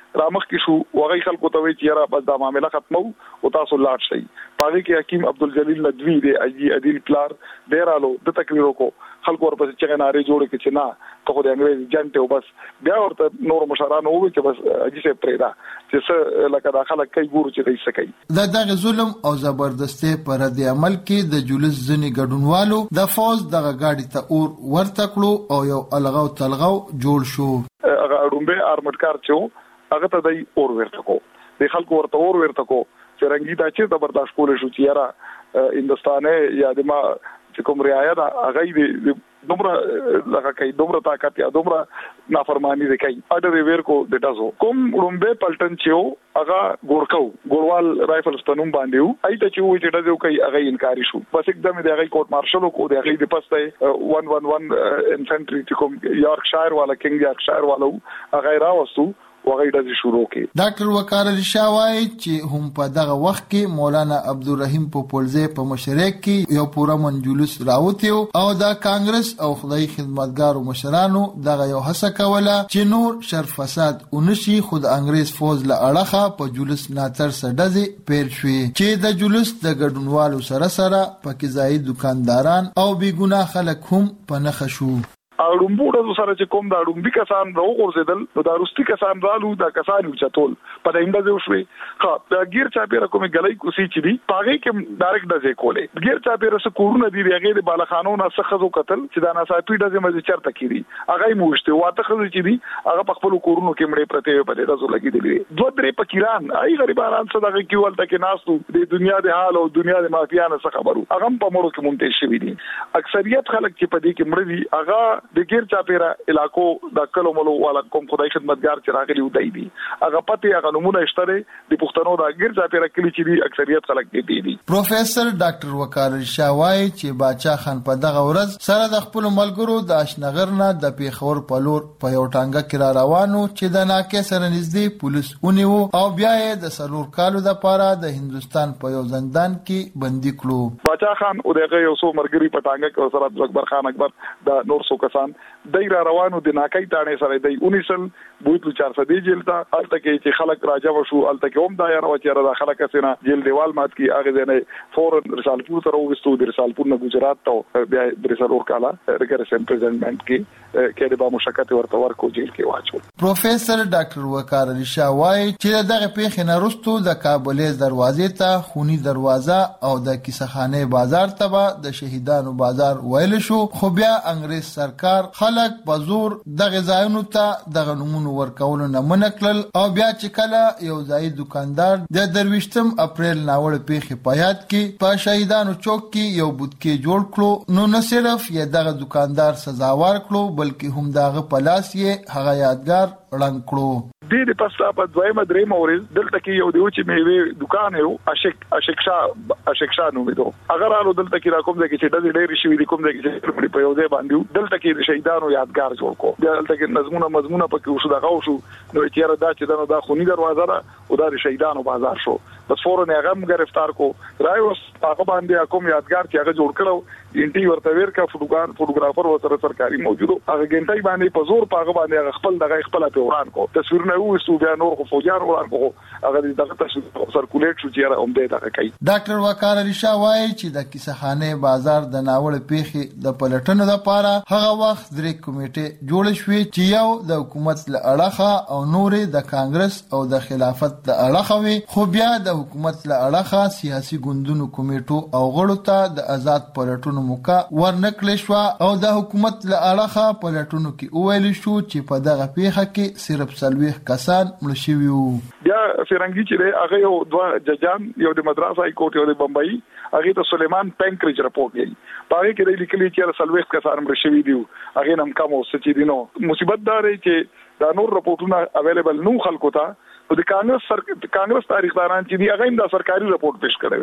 رامخ کې شو وغي خلکو ته وی چې را بس دا معاملې ختمو او تاسو لاړ شئ پاره کې حکیم عبدالجلیل ندوی دی اجي عدل پلار ډیرالو د تقریرو کو خلکو ورپسې چې ناري جوړ کې چې نه ته خو د انګريزي جنټ او بس بیا ورته نور مشرانو وی چې بس اجي سه پریدا چې څه لکه داخله کوي ګورو چې دای سکی
د دغه ظلم او زبردستي پر د عمل کې د جولس ځنی ګډونوالو د فوز دغه گاډي ته اور ورته کړو او یو الغاو تلغاو جوړ شو
هغه اډومبه ارمټکار چې هغه ته دای اور ورته کو د خلکو ورته اور ورته کو چې رنګي دا چې زبردست کول شو چې یاره هندستانه یا د ما چې کوم رعایا دا هغه دی دومره لکه کوي دومره طاقت یا دومره نافرمانی دی کوي اډر ویر کو ډټازو کوم رومبه پلټن چې هغه ګورکو ګوروال رائفلز پنوم باندې ایته چې وې چې ډازو کوي هغه انکاری شو بس एकदम دی هغه کوټ مارشل کو دی هغه د پسته one one one انفنټری چې کوم یارکشایر والا کینګ یارکشایر والو هغه راوستو وغه د شروع کې
ډاکټر وقار علي شاه وايي چې هم په دغه وخت کې مولانا عبدالرحیم پوپولزه په مشرک کې یو پورا منجولس راوتیو او د کانګرس او خدای خدمتګارو مشرانو دغه یو هڅه کوله چې نور شر فساد ونشي خود انګريز فوج له اړخه په جولس ناتر سډزي پیل شوې چې د جولس د ګډونوالو سره سره پکې ځای دکانداران او بي ګناه خلک هم په نخښ شو
اړومبو د سره چې کوم د اړومبي کسان راو ورزیدل نو د روستي کسان رالو د کسان چتول په دایمه ځو شوي ها د غیر چا پیره کومه غلای کوسي چې دی پاګه کې ډایرکټ د ځکولې غیر چا پیره سره کورونه دی هغه د بالخانو نه څخه قتل چې دا ناصافي د مزه چرته کیږي هغه موشته واته خو چې دی هغه په خپل کورونو کې مړې پرته په دې تاسو لګې دی دوه درې پکیران ای غریبانان صدقه کیول تک ناسو د دنیا د حال او دنیا د مافیانو څخه خبرو هغه په مړو کې مونږ شي دي اکثریت خلک چې په دې کې مړ دي هغه د غیر چا پیره علاقو د کلو ملو والا کوم خدای خدمتګار چې راغلي ودای دي هغه پته هغه نمونه اشتره د پښتنو د غیر چا پیره کلی چې دي اکثریت خلک دي دي
پروفیسور ډاکټر وقار شاوای چې باچا خان په دغه ورځ سره د خپل ملګرو د اشنغر نه د پیښور په لور په یو ټانګه کې را روانو چې د ناکې سره نږدې پولیس ونیو او بیا یې د سلور کالو د پاره د هندستان په یو زندان کې بندي کړو
باچا خان او دغه یو څو مرګري په ټانګه کې سره اکبر خان اکبر د نور څو کسان دای را روانو د ناکای تانه سره دی اونیسل بوتلو چار سو دی جیل تا الته کې چې خلک راځو شو الته کې هم دا یاره و چې را خلک سينه جیل دیوال مات کی هغه نه فورن رسالپور تر وګستو د رسالپور نه گجرات ته بیا د رسالور کالا رګر سنټرزنمنت کې کې د با مشکات ورته ورکو جیل کې واچو
پروفیسور ډاکټر وقار علي شاه وايي چې دغه پیښه نه رستو د کابلې دروازې ته خونی دروازه او د کیسخانه بازار ته د شهیدانو بازار ویل شو خو بیا انګريز سرکار خلک بزور دغه ځایونو ته دغه نمونه ورکول نه منکل او بیا چې کله یو ځای دکاندار د درويشتم اپریل ناوړ پیښه پيات کې په شهیدانو چوک کې یو بوتکې جوړ کړو نو نه صرف یې دغه دکاندار سزاوار کړو بلکې هم دغه پلاس یې هغه یادګار رنګ کړو
د دې پستا په دویمه درې مورز دلته کې یو دیو چې میوه دکان یو اشک اشکشا اشکشا نو میدو اگر الو دلته کې را کوم ځای کې چې د ډېر شي د کوم ځای کې په یو ځای باندې دلته کې شهیدانو یادګار جوړ کو دلته کې نظمونه مضمونه پکې وشو دغه وشو نو چې را دا چې دا دا خونی دروازه ده او دا شهیدانو بازار شو بس فورن هغه هم گرفتار کو رايوس هغه باندې کوم یادګار چې هغه جوړ کړو انټي ورته ورکا فوټوګرافر فوټوګرافر وسره سرکاري موجودو هغه ګنټي باندې په زور پاغه باندې خپل دغه خپل په وران کو تصویرونه وستو بیا نور خو فوجار وران کو هغه دغه تصویر سرکولیټ شو چې را هم دې دغه کوي
ډاکټر وقار علي شاه وايي چې د کیسخانه بازار د ناوړ پیښې د پلټنو لپاره هغه وخت درې کمیټې جوړ شوې چې یو د حکومت له اړخه او نورې د کانګرس او د خلافت له اړخه وي خو بیا د حکومت له اړخه سیاسي ګوندونو کمیټو او غړو ته د آزاد پلټنو موقع ورنکړل شو او د حکومت له اړخه پلټنو کې ویل شو چې په دغه پیښه کې صرف سلويخ کسان مړ شوي وو
بیا فرنګي چې هغه یو دوه ججان یو د مدراس های کورټ یو د بمبئی هغه ته سليمان پنکریج رپورټ دی پاره کې د لیکلي چې سلويخ کسان مړ شوي دي هغه نم کوم څه چې دینو مصیبت دار چې دا نور رپورټونه اویلیبل نو خلکو ته او د کانګرس سر کانګرس تاریخداران چې دی هغه هم دا سرکاري رپورټ پیش کړی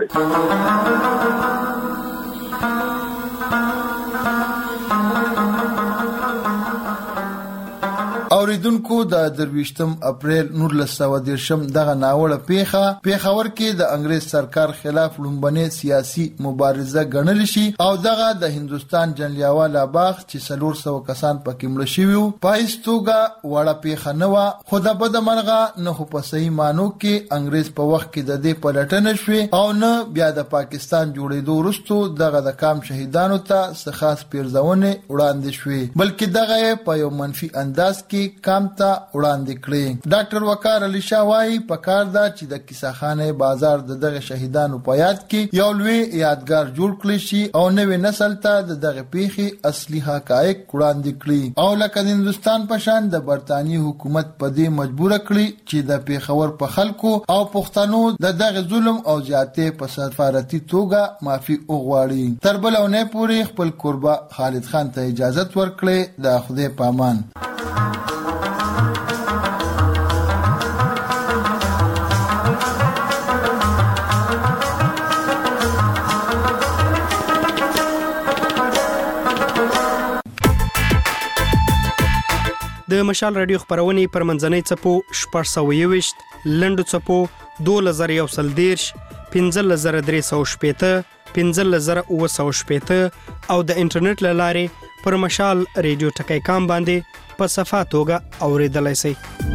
وي
اوریدونکو اوریدونکو د درویشتم اپریل نولس سوه دېرشم دغه ناوړه پیښه پیښور کې د انګریز سرکار خلاف لومبنه سیاسي مبارزه ګڼل شي او دغه د هندستان جنلیاواله باغ چې څلور سوه کسان پکې مړه شوي وو په هیڅ توګه وړه پیښه نه وه، خو د بده مرغه نه خو په صحیح معنو کې انګریز په وخت کې د دې پلټنه شوې او نه بیا د پاکستان جوړېدو وروستو دغه د کام شهیدانو ته څه خاص پیرزونې وړاندې شوې، بلکې دغه په یو منفي انداز کې کام ته وړاندې کړې. ډاکټر وقار علي شاه وایي پکار ده چې د کیسهخانه بازار د دغه شهیدانو په یاد کې یو لوی یادګار جوړ کړي شي او نوې نسل ته د دغه پیښې اصلي حقایق وړاندې کړي او لکه د هندستان په شان د برتانیې حکومت په دې مجبور کړي چې د پیښور په خلکو او پښتنو د دغه ظلم او زیاتې په سفارتي توګه معافي وغواړي. تر بل اونۍ پورې خپل قربا خالد خان ته اجازه ورکړي. د خدای پامان.
د مشال رادیو خبرونه پر منځنۍ چپو شپږ سوه یوویشت لنډو چپو دوه زره یو سل دېرش پنځه زره درې سوه شپېته پنځه زره اووه سوه شپېته او د انټرنیټ له لارې پر مشال رادیو ټکی کام باندې په صفه توګه اوریدلای شئ.